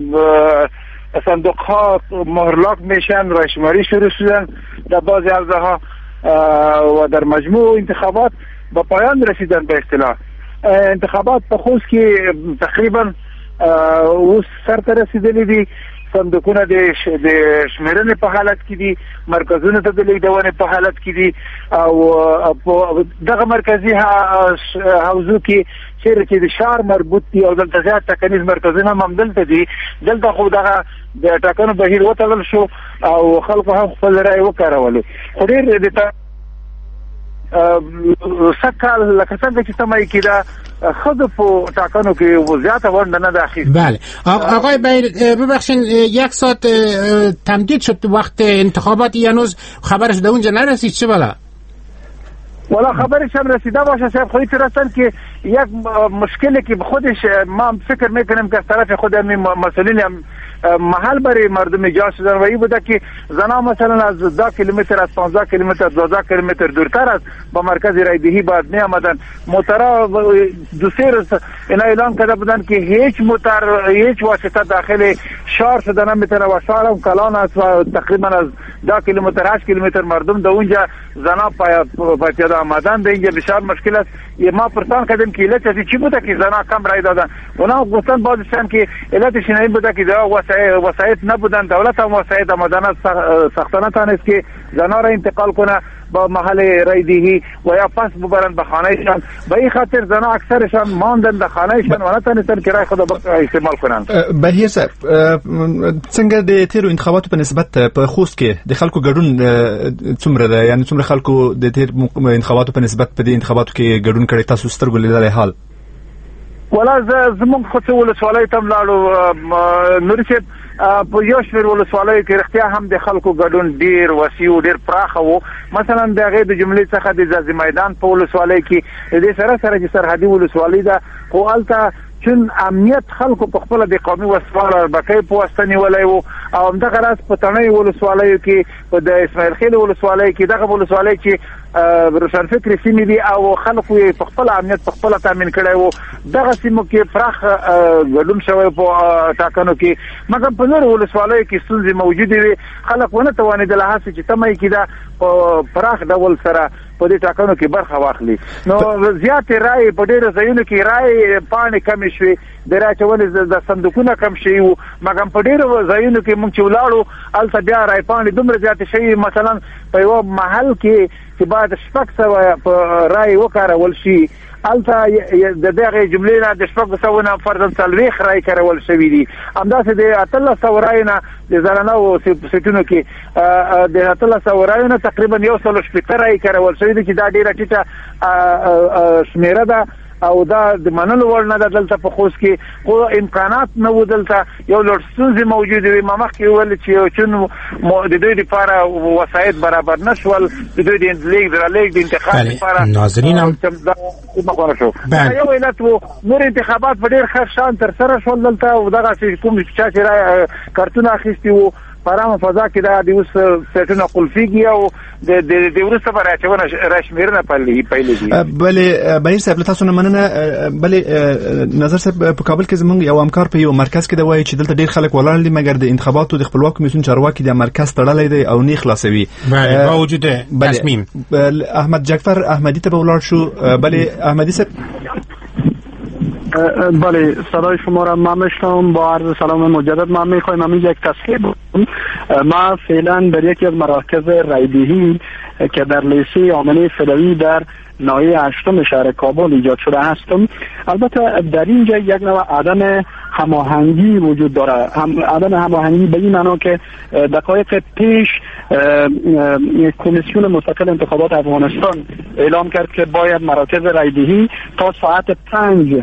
صندوق ها مهرلاک میشن، رایشماری شروع شدن در بعضی حوزه ها و در مجموع انتخابات با پایان رسیدن. به اصطلاح انتخابات په خوست کې تقریبا اوس سرته رسیدلې دي. صندوقونه د شمیرنې په حالت کې دي، مرکزونه ته د لیږدونې په حالت کې دي او دغه مرکزي حوزو کې چیرې چې د شهر مربوط دي او دلته زیات ټاکنیز مرکزونه هم دلته دي. دلته خو دغه د ټاکنو بهیر وتړل شو او خلکو هم خپل رای وکارولو. خو ډېر د سکال لکه څنګه چې سمای کېده خود په ټاکنو کې زیاته ونډه نه داخل. بله آقای بهیر ببخشید یک ساعت تمدید شد وقت انتخابات، هنوز خبرش در اونجا نرسید چه بلا؟ والا خبرش هم رسیده باشه صاحب. خودی ترستن که یک مشکلی که خودش ما فکر میکنیم که از طرف خود همین مسئولین هم محل برای مردم ایجاد شدن و این بوده که زنا مثلا از ده کیلومتر از پانزده کیلومتر دوازده کیلومتر دورتر از با مرکز رایدهی باید می آمدن. موترها دو سه روز اینا اعلان کرده بودن که هیچ موتر هیچ واسطه داخل شهر شده نمیتونه و شهر هم کلان است و تقریبا از ده کیلومتر هشت کیلومتر مردم در اونجا زنا پای پیاده آمدن. در اینجا بسیار مشکل است. ما پرسان کردیم که علت از چی بوده که زنا کم رای دادن. اونا گفتن بعضیشون که علتش این بوده که وسایط نبودن، دولت هم وسایط آمدن ساختانه تانست که زنا را انتقال کنه با محل رایدهی و یا پس ببرن به خانهشان. به این خاطر زنا اکثرشان ماندن در خانهشان و نتانستن که رای خود استعمال کنن. بهیر صاحب څنګه د تیرو انتخاباتو په نسبت په خوست کې د خلکو ګډون څومره ده؟ یعنی څومره خلکو د تیر انتخاباتو په نسبت په دې انتخاباتو کې ګډون کړي؟ تاسو سترګو لیدلای حال؟ ولا زمون خو څه ولسوالۍ ته لاړو نوري صاحب په یو شمېر ولسوالیو کې رښتیا هم د خلکو ګډون ډیر وسیع او ډیر پراخه وو. مثلا د هغې د جملې څخه د ځاځي میدان په ولسوالۍ کې د دې سره سره چې سرحدي ولسوالۍ ده خو هلته چون امنیت خلکو په خپل د قومي وسوال اربکۍ په واسطه نیولی وو او همدغه راز په تڼۍ ولسوالیو کې په د اسماعیل خیل ولسوالۍ کې دغه ولسوالۍ چې روشنفکرې سیمې دي او خلکو یې په خپل امنیت په خپله تامین کړی وو دغه سیمو کې پراخ ګډون شوی په ټاکنو کې مګر په نورو ولسوالیو کې ستونزې موجودې وي خلک ونه توانېدل هسې چې تمه یې کېده په پراخ ډول سره په دې ټاکنو کې برخه واخلي. نو زیاتې رایې په ډېرو ځایونو کې رایې پاڼې کمې شوې د رایې اچونې د صندوقونه کم شوي وو مګر په ډېرو ځایونو کې موږ چې ولاړو هلته بیا رایې پاڼې دومره زیاتې شوي مثلا په یوه محل کې چې باید شپږ سوه په رایې وکارول شي هلته د دغې جملې نه د شپږو سوو نه فرضاً څلوېښت رایې کارول شوي دي. همداسې د اتلس سوو رایو نه د زنانو سیټونو کې د اتلس سوو رایو نه تقریبا یو سلو شپېته رایې کارول شوي دي چې دا ډېره ټیټه شمېره ده او دا د منلو وړ نه ده دلته په خوست کې خو امکانات نه وو دلته یو لوړ ستونزې موجودې وي ما مخکې وویل چې چون د دوی دپاره وسایط برابر نه شول د دوی د لیږد رالېږد د انتخاب لپاره ناظرین هم مخونه شو یو علت و نور انتخابات په ډېر ښه شان ترسره شول دلته او دغسې کوم چا چې را کارتونه اخیستي وو په ارامه فضا کې دا د اوس سیټونه قلفېږي او د وروسته به راچونه راشمېرنه پیلېږي. بلې بهیر صاحب له تاسو نه مننه. بلې نظر صاحب په کابل کې زموږ یو همکار په یو مرکز کې دی وایي چې دلته ډېر خلک ولاړ دي مګر د انتخاباتو د خپلواک کمیسیون چارواکي د مرکز تړلی دی او نه خلاصوي با وجود تصمیم. احمد جعفر احمدی ته به ولاړ شو. بلې احمدی صاحب بله صدای شما را من میشنوم. با عرض سلام مجدد من میخوایم همین یک تصحیح بکنم. ما فعلا در یکی از مراکز رایدهی که در لیسه آمنه فدایی در ناحیه هشتم شهر کابل ایجاد شده هستم. البته در اینجا یک نوع عدم هماهنگی وجود داره. هم عدم هماهنگی به این معنا که دقایق پیش کمیسیون مستقل انتخابات افغانستان اعلام کرد که باید مراکز رایدهی تا ساعت پنج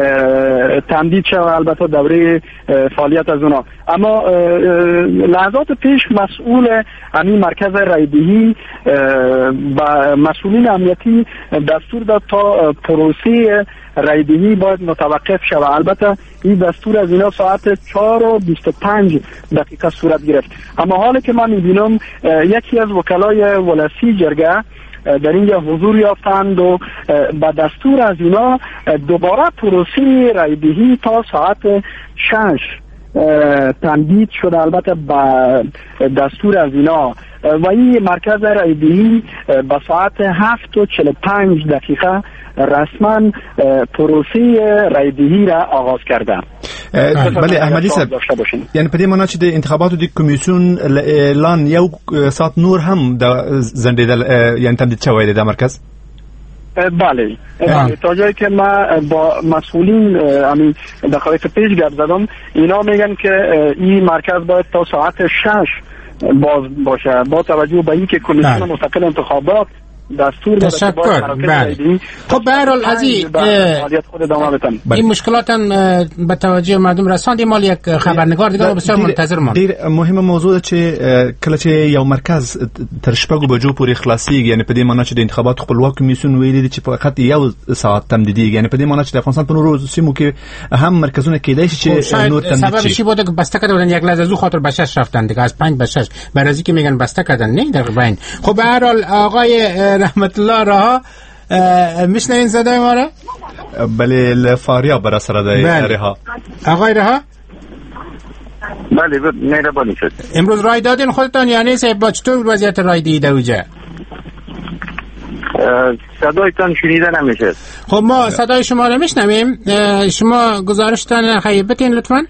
تمدید شد البته دوره فعالیت از اونا. اما لحظات پیش مسئول همین مرکز رایدهی و مسئولین امنیتی دستور داد تا پروسه رایدهی باید متوقف شود. البته این دستور از اینا ساعت چهار و بیست و پنج دقیقه صورت گرفت. اما حالی که من میبینم یکی از وکلای ولسی جرگه در اینجا حضور یافتند و با دستور از اینا دوباره پروسه رایدهی تا ساعت شش تمدید شده البته با دستور از اینا و این مرکز رایدهی با ساعت هفت و چل پنج دقیقه رسما پروسه رایدهی را آغاز کرده. بله احمدی صاحب یعنی په دې معنا چې د انتخاباتو د کمیسیون اعلان یو ساعت نور هم د زندیدل یعنی تمدید شوی دی د مرکز. بله تا جایی که ما با مسئولین همین دقایق پیش گپ زدم اینا میگن که این مرکز باید تا ساعت شش باز باشه با توجه به اینکه کمیسیون مستقل انتخابات دستور داده که باید مراکز رایدهی خب به هر حال از این مشکلات به توجه مردم رساند. مال یک خبرنگار دیگه بسیار منتظر ما. ډیر مهمه موضوع چې کله چې یو مرکز تر شپږو بجو پورې خلاصيږي یعنی په دې معنی چې د انتخاباتو خپلواک کمیسیون ویلي چې فقط یو ساعت تمدیدیږي یعنی په دې معنی چې د افغانستان په نورو سیمو کې هم مرکزونه کېدای شي چې نور تمدید شي. سبب چی بوده که بسته کردن یک لحظه زو خاطر به شش رفتن دیگه از پنج به شش برازی که میگن بسته کردن نه در بین. خب به هر حال آقای رحمت الله رها میشنوین صدای ما را؟ بله لفاریاب برا سر رها. آقای رها بله مهربانی شد. امروز رای دادین خودتان یعنی صاحب با چطور وضعیت رای دیده اوجه؟ صدایتان شنیده نمیشه. خب ما صدای شما را میشنویم. شما گزارشتان خیبتین لطفاً.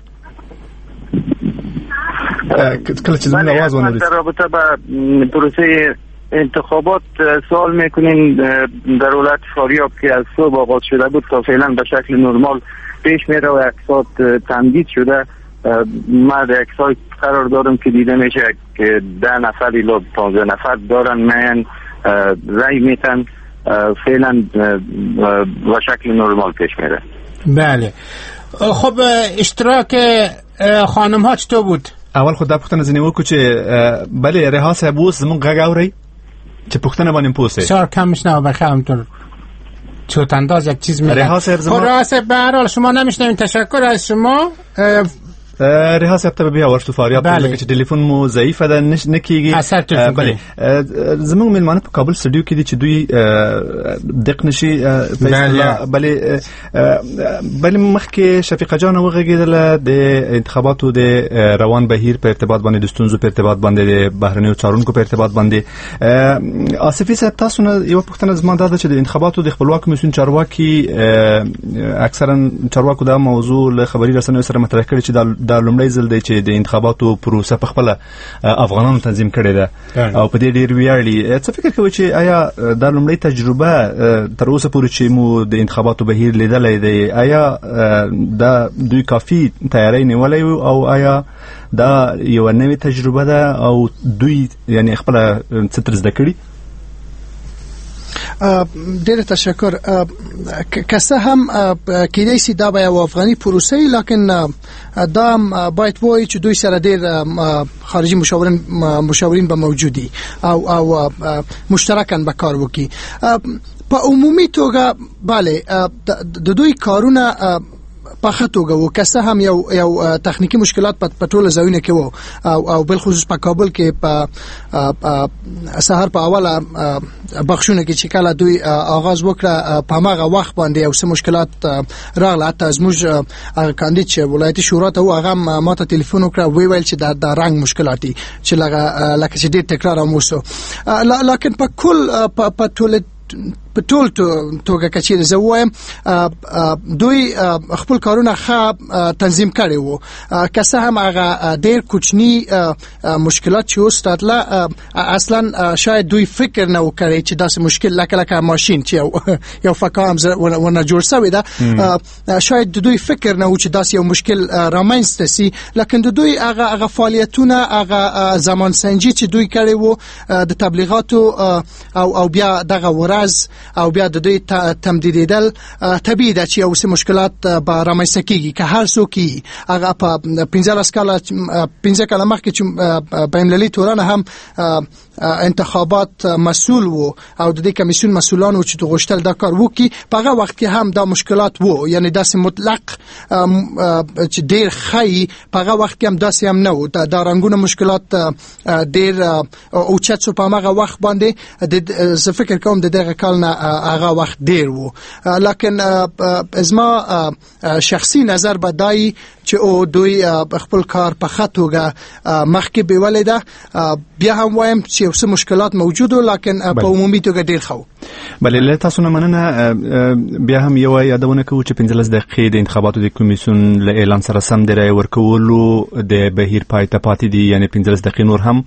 کله چې زموږ आवाज ونه در رابطه با پروسه انتخابات سوال میکنین در ولایت فاریاب که از صبح آغاز شده بود تا فعلا به شکل نرمال پیش میره و اقساط تمدید شده. ما در اقساط قرار دارم که دیده میشه که ده نفر الی پانزده نفر دارن میان رای میتن فعلا و شکل نرمال پیش میره. بله خب اشتراک خانم ها چطور بود؟ اول خود دا پوښتنه ځنې وکړو چې بله رها صاحب اوس زموږ غږ اورئ چې پوښتنه باندې پوسه بسیار کم میشنوه بخیر همونطور چوت انداز یک چیز میگن. رها صاحب زما رها صاحب به هر حال شما نمیشنوین. تشکر از شما. رها صاحب ته بیا ورشتو فاریاب ته چې ټلیفون مو ضعیفه ده نه کیږي. بله زموږ ملمانه په کابل سټوډیو کې دي چې دوی دق نشي. بله بله مخکې شفیقه جان وغږېدله د انتخاباتو د روان بهیر په ارتباط باندې د ستونزو په ارتباط باندې د بهرنیو څارونکو په ارتباط باندې. آصفي صاحب تاسو نه یو پوښتنه زما دا ده چې د انتخاباتو د خپلواک کمیسیون چارواکي اکثرا چارواکو دا موضوع له خبري رسنیو سره مطرح کړي چې دا لومړی ځل دی چې د انتخاباتو پروسه په خپل افغانانو تنظیم کړي ده او په دې ډیر ویاړي. څه فکر کوئ چې آیا دا لومړی تجربه تر اوسه پورې چې مو د انتخاباتو بهیر لیدلی دی آیا دا دوی کافي تیاری نیولی او آیا دا یو نوې تجربه ده او دوی یعنی خپل څه تر زده کړي؟ ډېر تشکر. که څه هم کېدای شي دا به یو افغاني پروسه وي لیکن دا باید وایي چې دوی سره ډېر خارجي مشاورین مشاورین به موجود دي او او مشترکاً به کار وکړي. په عمومي توګه بله د دوی کارونه په خطوګه و که څه هم یو یو تخنیکی مشکلات په ټوله ځایونه کې وو او او بل خصوص په کابل کې په سهار په اوله بخښونه کې چې کله دوی آغاز وکړه په هغه وخت باندې یو څه مشکلات راغله. حتی زموږ هغه کاندید چې ولایتي شورا ته و هغه ما ته ټلیفون وکړه وی ویل چې دا د رنګ مشکلاتي چې لکه لکه چې ډېر تکرار هم وسو لیکن په کل په ټوله په ټول توګه کچې زه وایم دوی خپل کارونه ښه تنظیم کړي وو. که څه هم هغه ډېر کوچني مشکلات چې اوس راتله اصلا شاید دوی فکر نه وکړي چې داسې مشکل لکه لکه ماشین چې یو فکا هم ونه جوړ شوی ده شاید دوی فکر نه و چې داسې یو مشکل رامنځته سي لیکن دوی هغه هغه فعالیتونه هغه زمان سنجي چې دوی کړي وو د تبلیغاتو او او بیا دغه ورځ او بیا د دوی تمدیدیدل طبیعي ده چې یو څه مشکلات به رامنځته کېږي که هر څوک یې هغه په پنځلس کاله پنځه کاله مخکې چې بین‌المللي تورانه هم انتخابات مسؤل وو او د دې کمیسیون مسؤلانو چې غوښتل دا کار وکړي په هغه وخت کې هم دا مشکلات وو یعنی داسې مطلق چې ډېر ښایي په هغه وخت کې هم داسې هم نه وو دا رنګونه مشکلات ډېر اوچت شو په هغه وخت باندې زه فکر کوم د دغه کال نه هغه وخت ډېر وو لیکن زما شخصي نظر به دای چې او دوی خپل کار په ښه توګه مخکې بیولې ده. بیا هم وایم چې یو څه مشکلات موجود وو لیکن په عمومي توګه ډېر ښه وو. بله له تاسو نه مننه. بیا هم یو یادونه کوو چې پنځلس دقیقې د انتخاباتو د کمیسیون له اعلان سره سم د رایې ورکولو د بهیر پای ته پاتې دي یعنی پنځلس دقیقې نور هم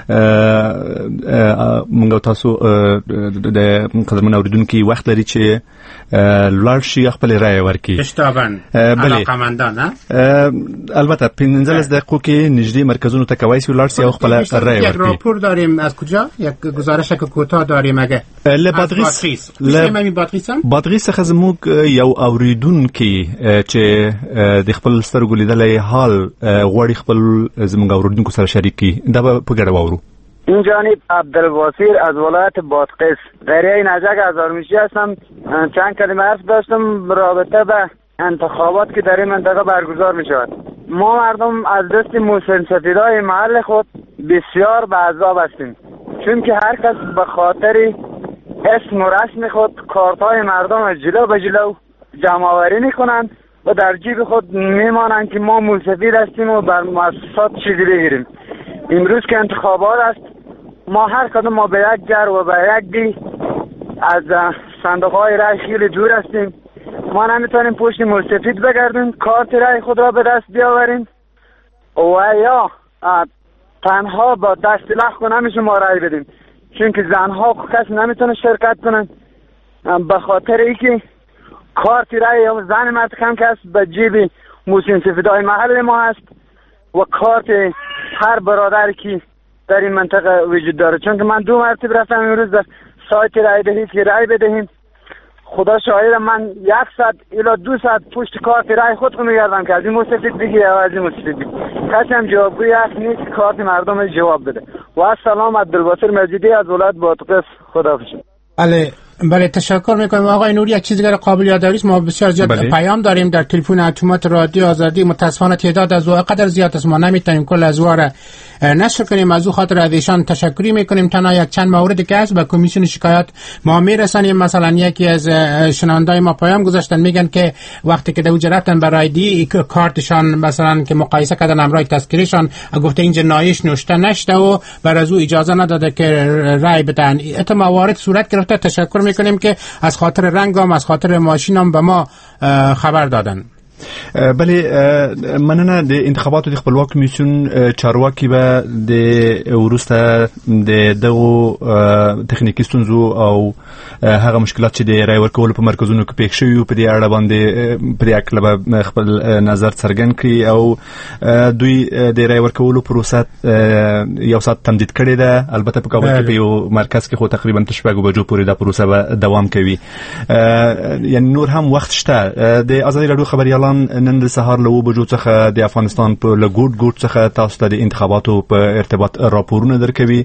موږ تاسو د قدرمن اوریدونکو وخت لري چې لاړ شي خپل رایې ورکړي. اشتابن علاقمندان البته پنځلس دقیقو کې نږدې مرکزونو ته کوي چې لاړ شي او خپل رایې ورکړي. راپور داریم از کجا؟ یک گزارش کوتاه داریم اگه له بادغیس له بادغیسم بادغیس څخه زموږ یو اوریدونکو چې د خپل سترګو لیدلې حال غوړي خپل زموږ اوریدونکو سره شریک کړي دا په ګډه وورو. این جانب عبدالباصیر از ولایت بادغیس دریای نجک هزارمیشی هستم. چند کلمه حرف داشتم رابطه به انتخابات که در این منطقه برگزار می شود. ما مردم از دست موسن سفیدای محل خود بسیار به عذاب هستیم چون که هر کس به خاطر اسم و رسم خود کارتای مردم جلو به جلو جمع آوری می کنند و در جیب خود می مانند که ما موسفید هستیم و بر مؤسسات چیزی بگیریم. امروز که انتخابات است ما هر کدوم ما به یک جر و به یک دی از صندوق های رای خیلی دور هستیم. ما نمیتونیم پشت موسفید بگردیم کارت رای خود را به دست بیاوریم و یا تنها با دست لخ نمیشه ما رای بدیم چون که زنها کس نمیتونه شرکت کنن به خاطر اینکه کارت رای زن مرد کم کس به جیب موسین سفیدای محل ما هست و کارت هر برادر که در این منطقه وجود داره چون که من دو مرتبه رفتم امروز در سایت رای دهید که رای بدهیم خدا شاهد من یک ساعت الا دو ساعت پشت کارت رای خود رو میگردم که از این مستفید بگی یا از این مستفید بگی. کسی هم جوابگوی هست نیست کارت مردم جواب بده. و السلام عبدالباسر مجیدی از ولایت بادغیس. خداحافظ. بله بله تشکر میکنم آقای نوری. یک چیز دیگر قابل یادآوری است، ما بسیار زیاد بله. پیام داریم در تلفن اتومات رادیو آزادی. متاسفانه تعداد از او قدر زیاد است ما نمیتونیم کل از او را نشر کنیم. از او خاطر از ایشان تشکری میکنیم. تنها یک چند موردی که است به کمیسیون شکایات ما میرسانیم. مثلا یکی از شنوندای ما پیام گذاشتن میگن که وقتی که دوجه رفتن برای دی کارتشان مثلا که مقایسه کردن امرای تذکریشان گفته اینجا نایش نوشته نشده و بر از او اجازه نداده که رای بدن. ات موارد صورت گرفته. تشکر میکنیم که از خاطر رنگام از خاطر ماشینم به ما خبر دادن. بله مننه. د انتخاباتو د خپلواک کمیسیون چارواکي به د ورسته د دغه تخنیکی ستونزو او هغه مشکلات چې د رای ورکول په مرکزونو کې پېښ شوي په دې اړه باندې په دې اړه خپل نظر څرګند کړي او دوی د رای ورکولو پروسه یو ساعت تمدید کړې ده. البته په کابل کې په یو مرکز کې خو تقریبا تر شپږو بجو پورې دا پروسه به دوام کوي. یعنی نور هم وخت شته. د آزادي راډیو خبريالان نن د سهار له و بجو څخه د افغانستان په لګوټ ګوټ څخه تاسو ته د انتخاباتو په ارتباط راپورونه درکوي.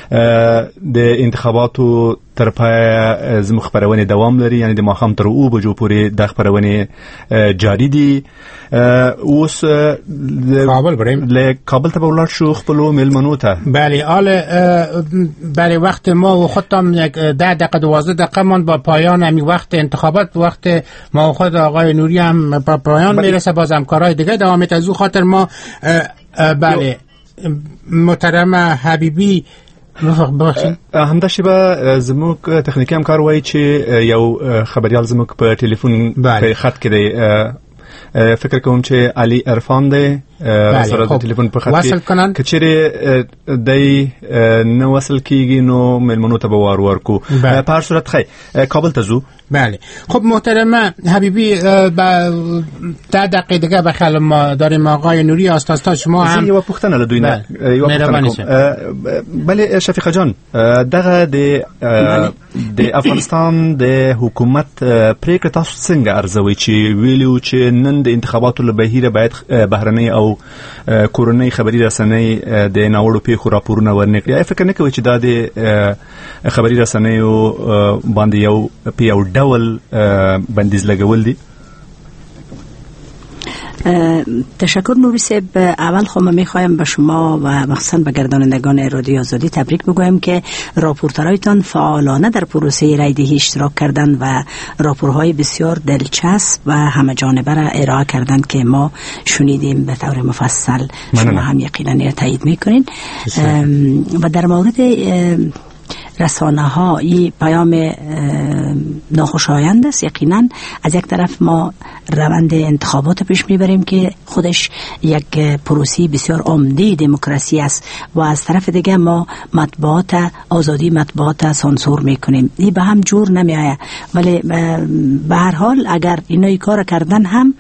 د انتخاباتو تر پای زموږ خبرونه دوام لري، یعنی د ماښام تر و بجو پورې د خبرونه جاری دي. اوس کابل بریم له کابل ته ولاړ شو خپل ملمنو ته. بله آل بله وقت ما و خودم یک ده دقیقه دوازده دقیقه من با پایان همین وقت انتخابات وقت ما خود آقای نوری هم با پایان میرسه. باز همکارای دیگه دوام میده. از او خاطر ما بله محترم حبیبی ببخشید همدا شیبه زموږ تخنیکی همکار وایي چې یو خبریال زموږ په ټلیفون په خط کې دی. فکر کوم چې علي عرفان دی سره د ټلیفون په خط کې کچېره دای نو وصل کیږي نو ملمنو ته به وار ورکو. په هر صورت خی کابل ته زو. بله خب محترم حبیبی با ده دقیقه دیگه بخیر ما داریم آقای نوری استاد شما هم یو پختنه لدوی نه یو پختنه. بله شفیق جان دغه د د افغانستان د حکومت پریکړه تاسو څنګه ارزوي چې ویلو چې نن د انتخاباتو له بهیره باید بهرنۍ او کورنۍ خبري رسنۍ د ناوړو پیښو راپورونه ورنکړي. فکر نه کوي چې دا د خبري رسنیو باندې یو پیاو ډول بندیز لګول دي؟ تشکر نوری صاحب. اول خب من میخوایم به شما و مخصوصا به گردانندگان رادیو آزادی تبریک بگویم که راپورترایتان فعالانه در پروسه رایدهی اشتراک کردند و راپورهای بسیار دلچسب و همه جانبه را ارائه کردند که ما شنیدیم به طور مفصل. شما هم یقینا تایید میکنین. و در مورد رسانه ها این پیام ناخوشایند است. یقینا از یک طرف ما روند انتخابات پیش میبریم که خودش یک پروسه بسیار عمده دموکراسی است و از طرف دیگه ما مطبوعات آزادی مطبوعات سانسور میکنیم. این به هم جور نمیآید. ولی به هر حال اگر اینایی کار کردن هم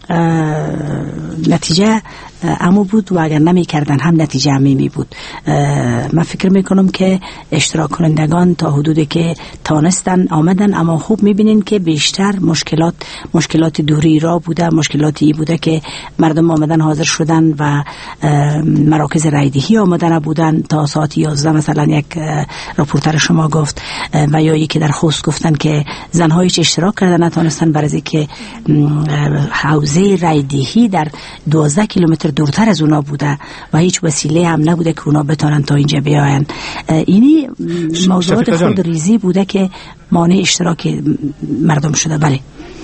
نتیجه امو بود و اگر نمی کردن هم نتیجه امیمی بود. من فکر میکنم که اشتراک کنندگان تا حدودی که تانستن آمدن، اما خوب میبینین که بیشتر مشکلات مشکلات دوری را بوده، مشکلاتی بوده که مردم آمدن حاضر شدن و مراکز رایدهی آمدن بودن تا ساعت یازده مثلا یک راپورتر شما گفت و یا یکی در خوست گفتن که زنهایی چه اشتراک کردن نتانستن برای که حوزه رایدهی در دوازده کیلومتر دورتر از اونا بوده و هیچ وسیله هم نبوده که اونا بتونن تا اینجا بیاین. اینی موضوعات خود ریزی بوده که مانع اشتراک مردم شده. بله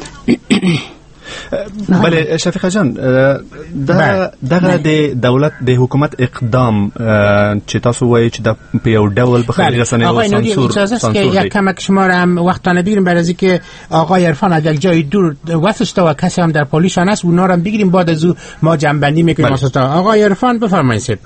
بله شفیق جان دا دغه د دولت د حکومت اقدام چې تاسو وایي چې د په یو ډول به خبري رسنۍ او سانسور سانسور که یک کمک شما را هم وقتانه بگیریم برای از اینکه آقای عرفان از یک جای دور واسطه و کسی هم در پلیسان است اونا را بگیریم بعد از او ما جنبندی میکنیم. واسطه آقای عرفان بفرمایید. سب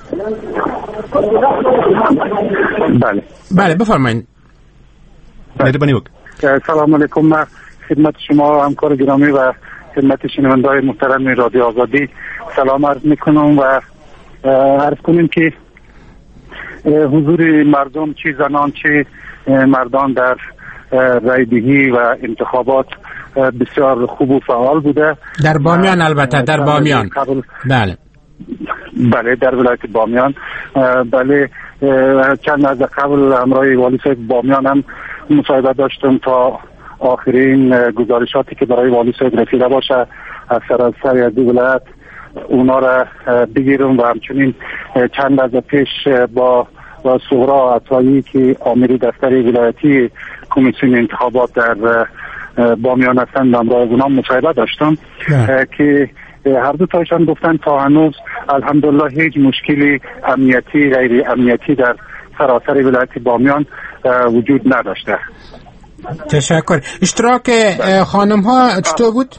بله بله بفرمایید. مهربانی وک. سلام علیکم خدمت شما همکار گرامی و خدمت شنونده‌های محترم رادیو آزادی سلام عرض میکنم و عرض کنیم که حضور مردم چه زنان چه مردان در رایدهی و انتخابات بسیار خوب و فعال بوده. در بامیان البته در بامیان بله بله در ولایت بامیان بله چند از قبل همراه والی صاحب بامیان هم مصاحبه داشتم تا آخرین گزارشاتی که برای والی صاحب رسیده باشه از سراسر از ولایت اونا را بگیرم و همچنین چند از پیش با صغرا عطایی که آمری دفتر ولایتی کمیسیون انتخابات در بامیان هستند همراه اونا مصاحبه داشتم که هر دو تایشان گفتن تا هنوز الحمدلله هیچ مشکلی امنیتی غیر امنیتی در سراسر ولایت بامیان وجود نداشته. تشکر. اشتراک خانم ها چطور بود؟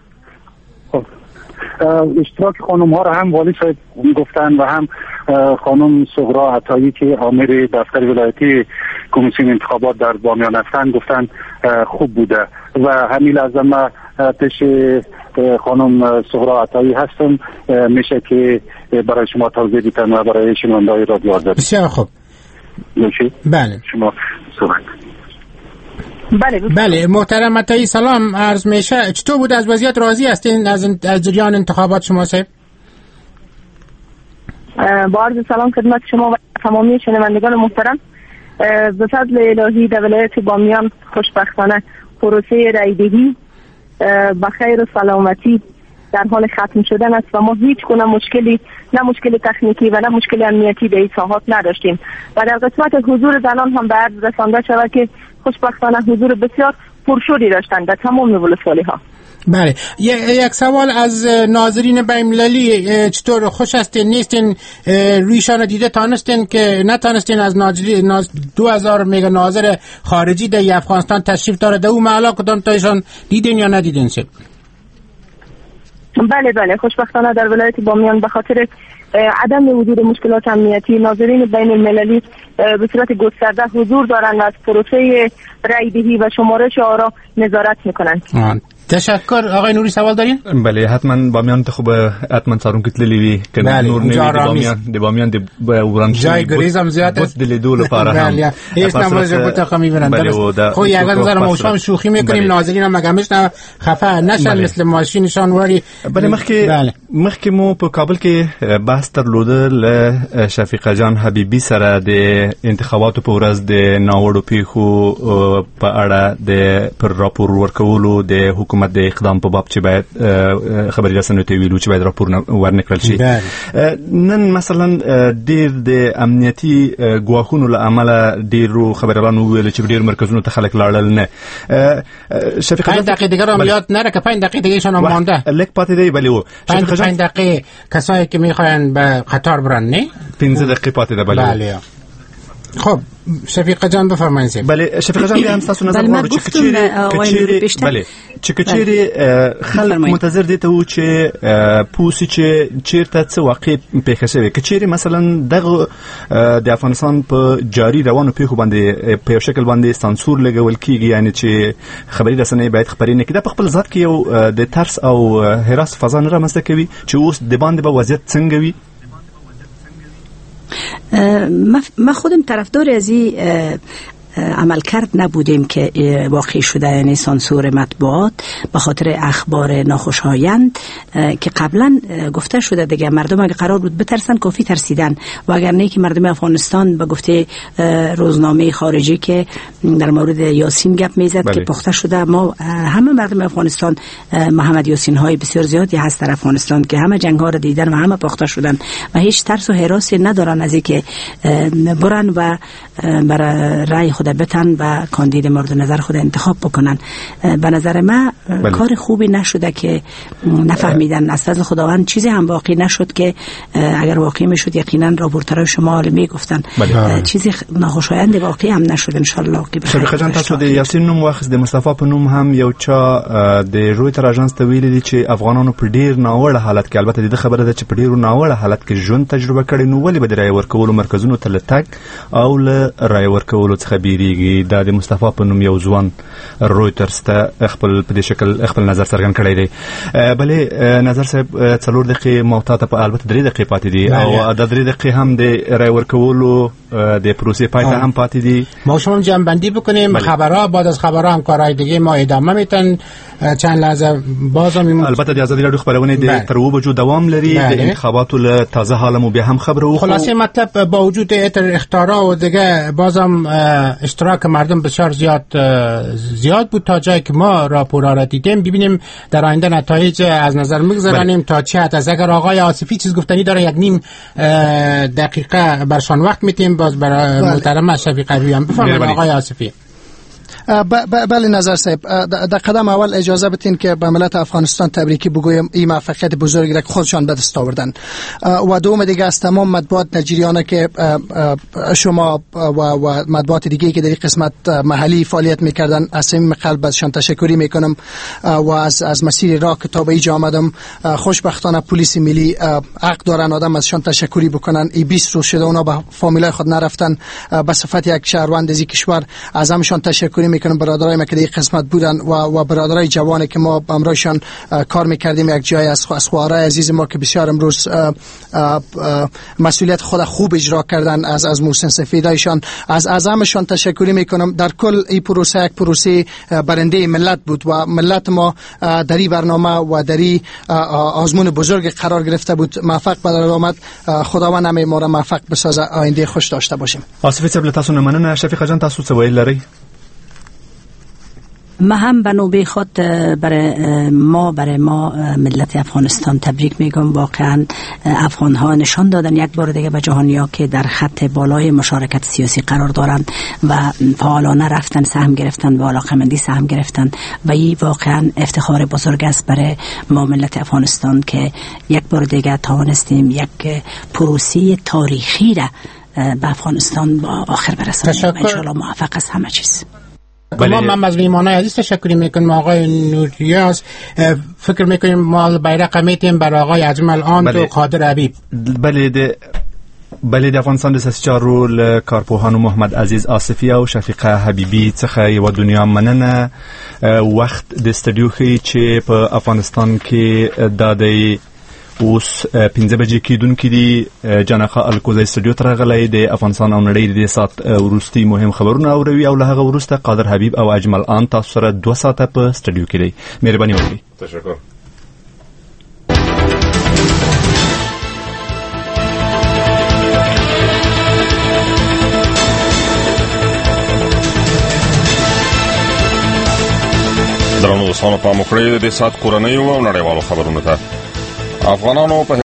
اشتراک خانم ها را هم والی صاحب گفتن و هم خانم صغرا عطایی که آمر دفتر ولایتی کمیسیون انتخابات در بامیان هستند گفتن خوب بوده و همین لحظه ما پیش خانم صغرا عطایی هستم، میشه که برای شما توضیح بدم و برای شنونده‌های رادیو آزادی. بسیار خوب. میشه؟ بله. شما صحبت. بله بله محترم عطایی سلام عرض میشه. چطور بود؟ از وضعیت راضی هستین از از جریان انتخابات شما صاحب؟ با عرض سلام خدمت شما و تمامی شنوندگان محترم. به فضل الهی در ولایت بامیان خوشبختانه پروسه رایدهی با خیر و سلامتی در حال ختم شدن است و ما هیچ گونه مشکلی نه مشکل تکنیکی و نه مشکل امنیتی در این ساحات نداشتیم و در قسمت حضور زنان هم به عرض رسانده شود که خوشبختانه حضور بسیار پرشوری داشتند در تمام ولسوالی ها. بله یک سوال از ناظرین بین‌المللی، چطور خوش هستین نیستین رویشان دیده تانستین که نتانستین از ناظرین ناز دو هزار میگه ناظر خارجی در افغانستان تشریف داره در اون محلا کدام تایشان دیدین یا ندیدین سید؟ بله بله خوشبختانه در ولایت بامیان به خاطر عدم وجود مشکلات امنیتی ناظرین بین المللی به صورت گسترده حضور دارند و از پروسه رایدهی و شمارش آرا نظارت میکنند. تشکر. آقای نوری سوال دارین؟ بله حتما بامیان ته خوب حتما سارون کتللی وی که نور نه دی بامیان دی بامیان دی وران جای گریزم زیاد است دل دول لپاره هم بله هیچ نماز بوده خمی برند خو یک نظر ما شام شوخی میکنیم ناظرین هم مگمش نه خفه نشن مثل ماشینشان وری. بله مخکې مخکې مو په کابل کې بحث درلوده ل شفیقه جان حبیبی سره د انتخاباتو په ورځ د ناوړو پیښو په اړه د پر راپور ورکولو د حکومت د اقدام په باب چې باید خبري رسنیو ته ویلو چې باید راپور ورنکړل شي. نن مثلا ډیر د امنیتي ګواښونو له امله ډیرو خبريالانو ویل چې ډیر مرکزونو ته خلک لاړل نه. شفیقه پنځه دقیقې دیگه هم یاد نره که پنځه دقیقې دیگه شون مونده لک پاتې دی بلی و پنځه دقیقې کسایی که میخواین به قطار برن نه پنځه دقیقې پاتې ده بلی. بله خب شفیقه جان بفرمایید. بله شفیقه جان هم تاسو نظر غواړو چې کچيري کچيري بله چې کچيري خلک منتظر دي ته و چې پوسی چې چیرته څه واقع پیښه شوی کچيري مثلا دغه د افغانستان په جاری روانو پیښو باندې په شکل باندې سانسور لګول کیږي یعنی چې خبري رسنۍ باید خبري نه کړي په خپل ذات کې یو د ترس او هراس فضا نه رامنځته کوي چې اوس د باندې به وضعیت څنګه وي. ما خودم طرفدار از این عمل کرد نبودیم که واقع شده یعنی سانسور مطبوعات به خاطر اخبار ناخوشایند که قبلا گفته شده دیگه مردم اگه قرار بود بترسن کافی ترسیدن و اگر نه که مردم افغانستان به گفته روزنامه خارجی که در مورد یاسین گپ میزد بله. که پخته شده ما همه مردم افغانستان محمد یاسین های بسیار زیادی هست در افغانستان که همه جنگ ها رو دیدن و همه پخته شدن و هیچ ترس و هراسی ندارن از اینکه برن و برای رای خود بتن و کاندید مورد نظر خود انتخاب بکنن. به نظر من بله. کار خوبی نشده که نفهمیدن از فضل خداوند چیزی هم واقعی نشد که اگر واقعی میشد یقینا رابورترای شما میگفتن بله. چیزی ناخوشایند واقعی هم نشد ان شاء الله که شفیقه جان تاسو د یاسین نوم واخیست د مصطفی په نوم هم یو چا د رویتر اژانس ته ویل دي چې افغانانو په ډیر ناوړه حالت کې البته د خبره ده چې په ډیر ناوړه حالت کې ژوند تجربه کړي نو ولې به د رای ورکولو مرکزونو ته لټک او له رای ورکولو څخه بیریږي. دا د مصطفی په نوم یو ځوان رویترز ته خپل په دې شکل خپل نظر څرګند کړی دی. بلې نظر صاحب څلور دقیقې موته ته په البته درې دقیقې پاتې دي او د درې دقیقې هم د رای ورکولو د پروسې پای ته هم پاتې دي. ما شما جنبندی بکنیم خبرها بعد از خبرها هم کارهای دیگه ما ادامه میتن. چند لحظه بازم میمون. البته د آزادی رادیو خبرونه د تر و بجو دوام لري. د انتخاباتو له تازه حالمو بیا هم خبر او خلاصه مطلب با وجود اتر اختارا و دیگه بازم اشتراک مردم بسیار زیاد زیاد بود تا جایی که ما راپورها را دیدیم. ببینیم در آینده نتایج از نظر میگذاریم تا چه حد. از اگر آقای آصفی چیز گفتنی داره یک نیم دقیقه برشان وقت میتیم. باز برای محترم اشرفی قوی هم بفرمایید آقای آصفی. بله نظر صاحب، در قدم اول اجازه بدین که به ملت افغانستان تبریکی بگویم این موفقیت بزرگی را که خودشان به دست آوردن. و دوم دیگه از تمام مطبوعات نجریانه که شما و مطبوعات دیگه که در این قسمت محلی فعالیت میکردن از صمیم قلب ازشان تشکری میکنم و از از مسیر راه که تا به اینجا آمدم. خوشبختانه پلیس ملی حق دارن آدم ازشان تشکری بکنن. این بیست روز شده اونا به فامیلای خود نرفتن. به صفت یک شهروند از کشور از همشان تشکری میکنم. برادرای ما که در قسمت بودن و و برادرای جوانی که ما امروزشان کار میکردیم یک جای از از خوارای عزیز ما که بسیار امروز اه اه اه مسئولیت خود خوب اجرا کردن. از از محسن سفیدایشان از از همشان تشکری میکنم. در کل این پروسه یک پروسه برنده ملت بود و ملت ما در این برنامه و در این آزمون بزرگ قرار گرفته بود. موفق به در آمد. خداوند همه ما را موفق بسازه. آینده خوش داشته باشیم. آصفی صاحب تاسو نه مننه. شفیق جان تاسو څه ویل لري؟ ما هم به نوبه خود برای ما برای ما ملت افغانستان تبریک میگم. واقعا افغان ها نشان دادن یک بار دیگه به جهانیا که در خط بالای مشارکت سیاسی قرار دارند و فعالانه رفتن سهم گرفتن و علاقمندی سهم گرفتن و این واقعا افتخار بزرگ است برای ما ملت افغانستان که یک بار دیگه توانستیم یک پروسه تاریخی را به افغانستان با آخر برسانیم. ان شاء الله موفق است همه چیز. ما من از میمانای عزیز تشکر میکنم. آقای نوریاز فکر میکنیم ما بیرق میتیم برای آقای اجمل آن و قادر حبیب. بله ده بله د افغانستان د سیاسي چارو له کارپوهانو محمد عزیز آصفی او شفیقه حبیبی څخه یو دنیا مننه. وخت د سټډیو کې چې په افغانستان کې د د اوس پنځه بجې کېدونکې دي. جانقه الکوزی سټډیو ته راغلی د افغانستان او نړۍ د سات وروستي مهم خبرونه اوروي او له هغه وروسته قادر حبیب او اجمل آن تاسو سره دوه ساعته په سټډیو کې دی. مهرباني وکړئ. تشکر. درنو دوستانو پام وکړئ د سات کورنۍ او نړیوالو خبرونو ته. افغانانو په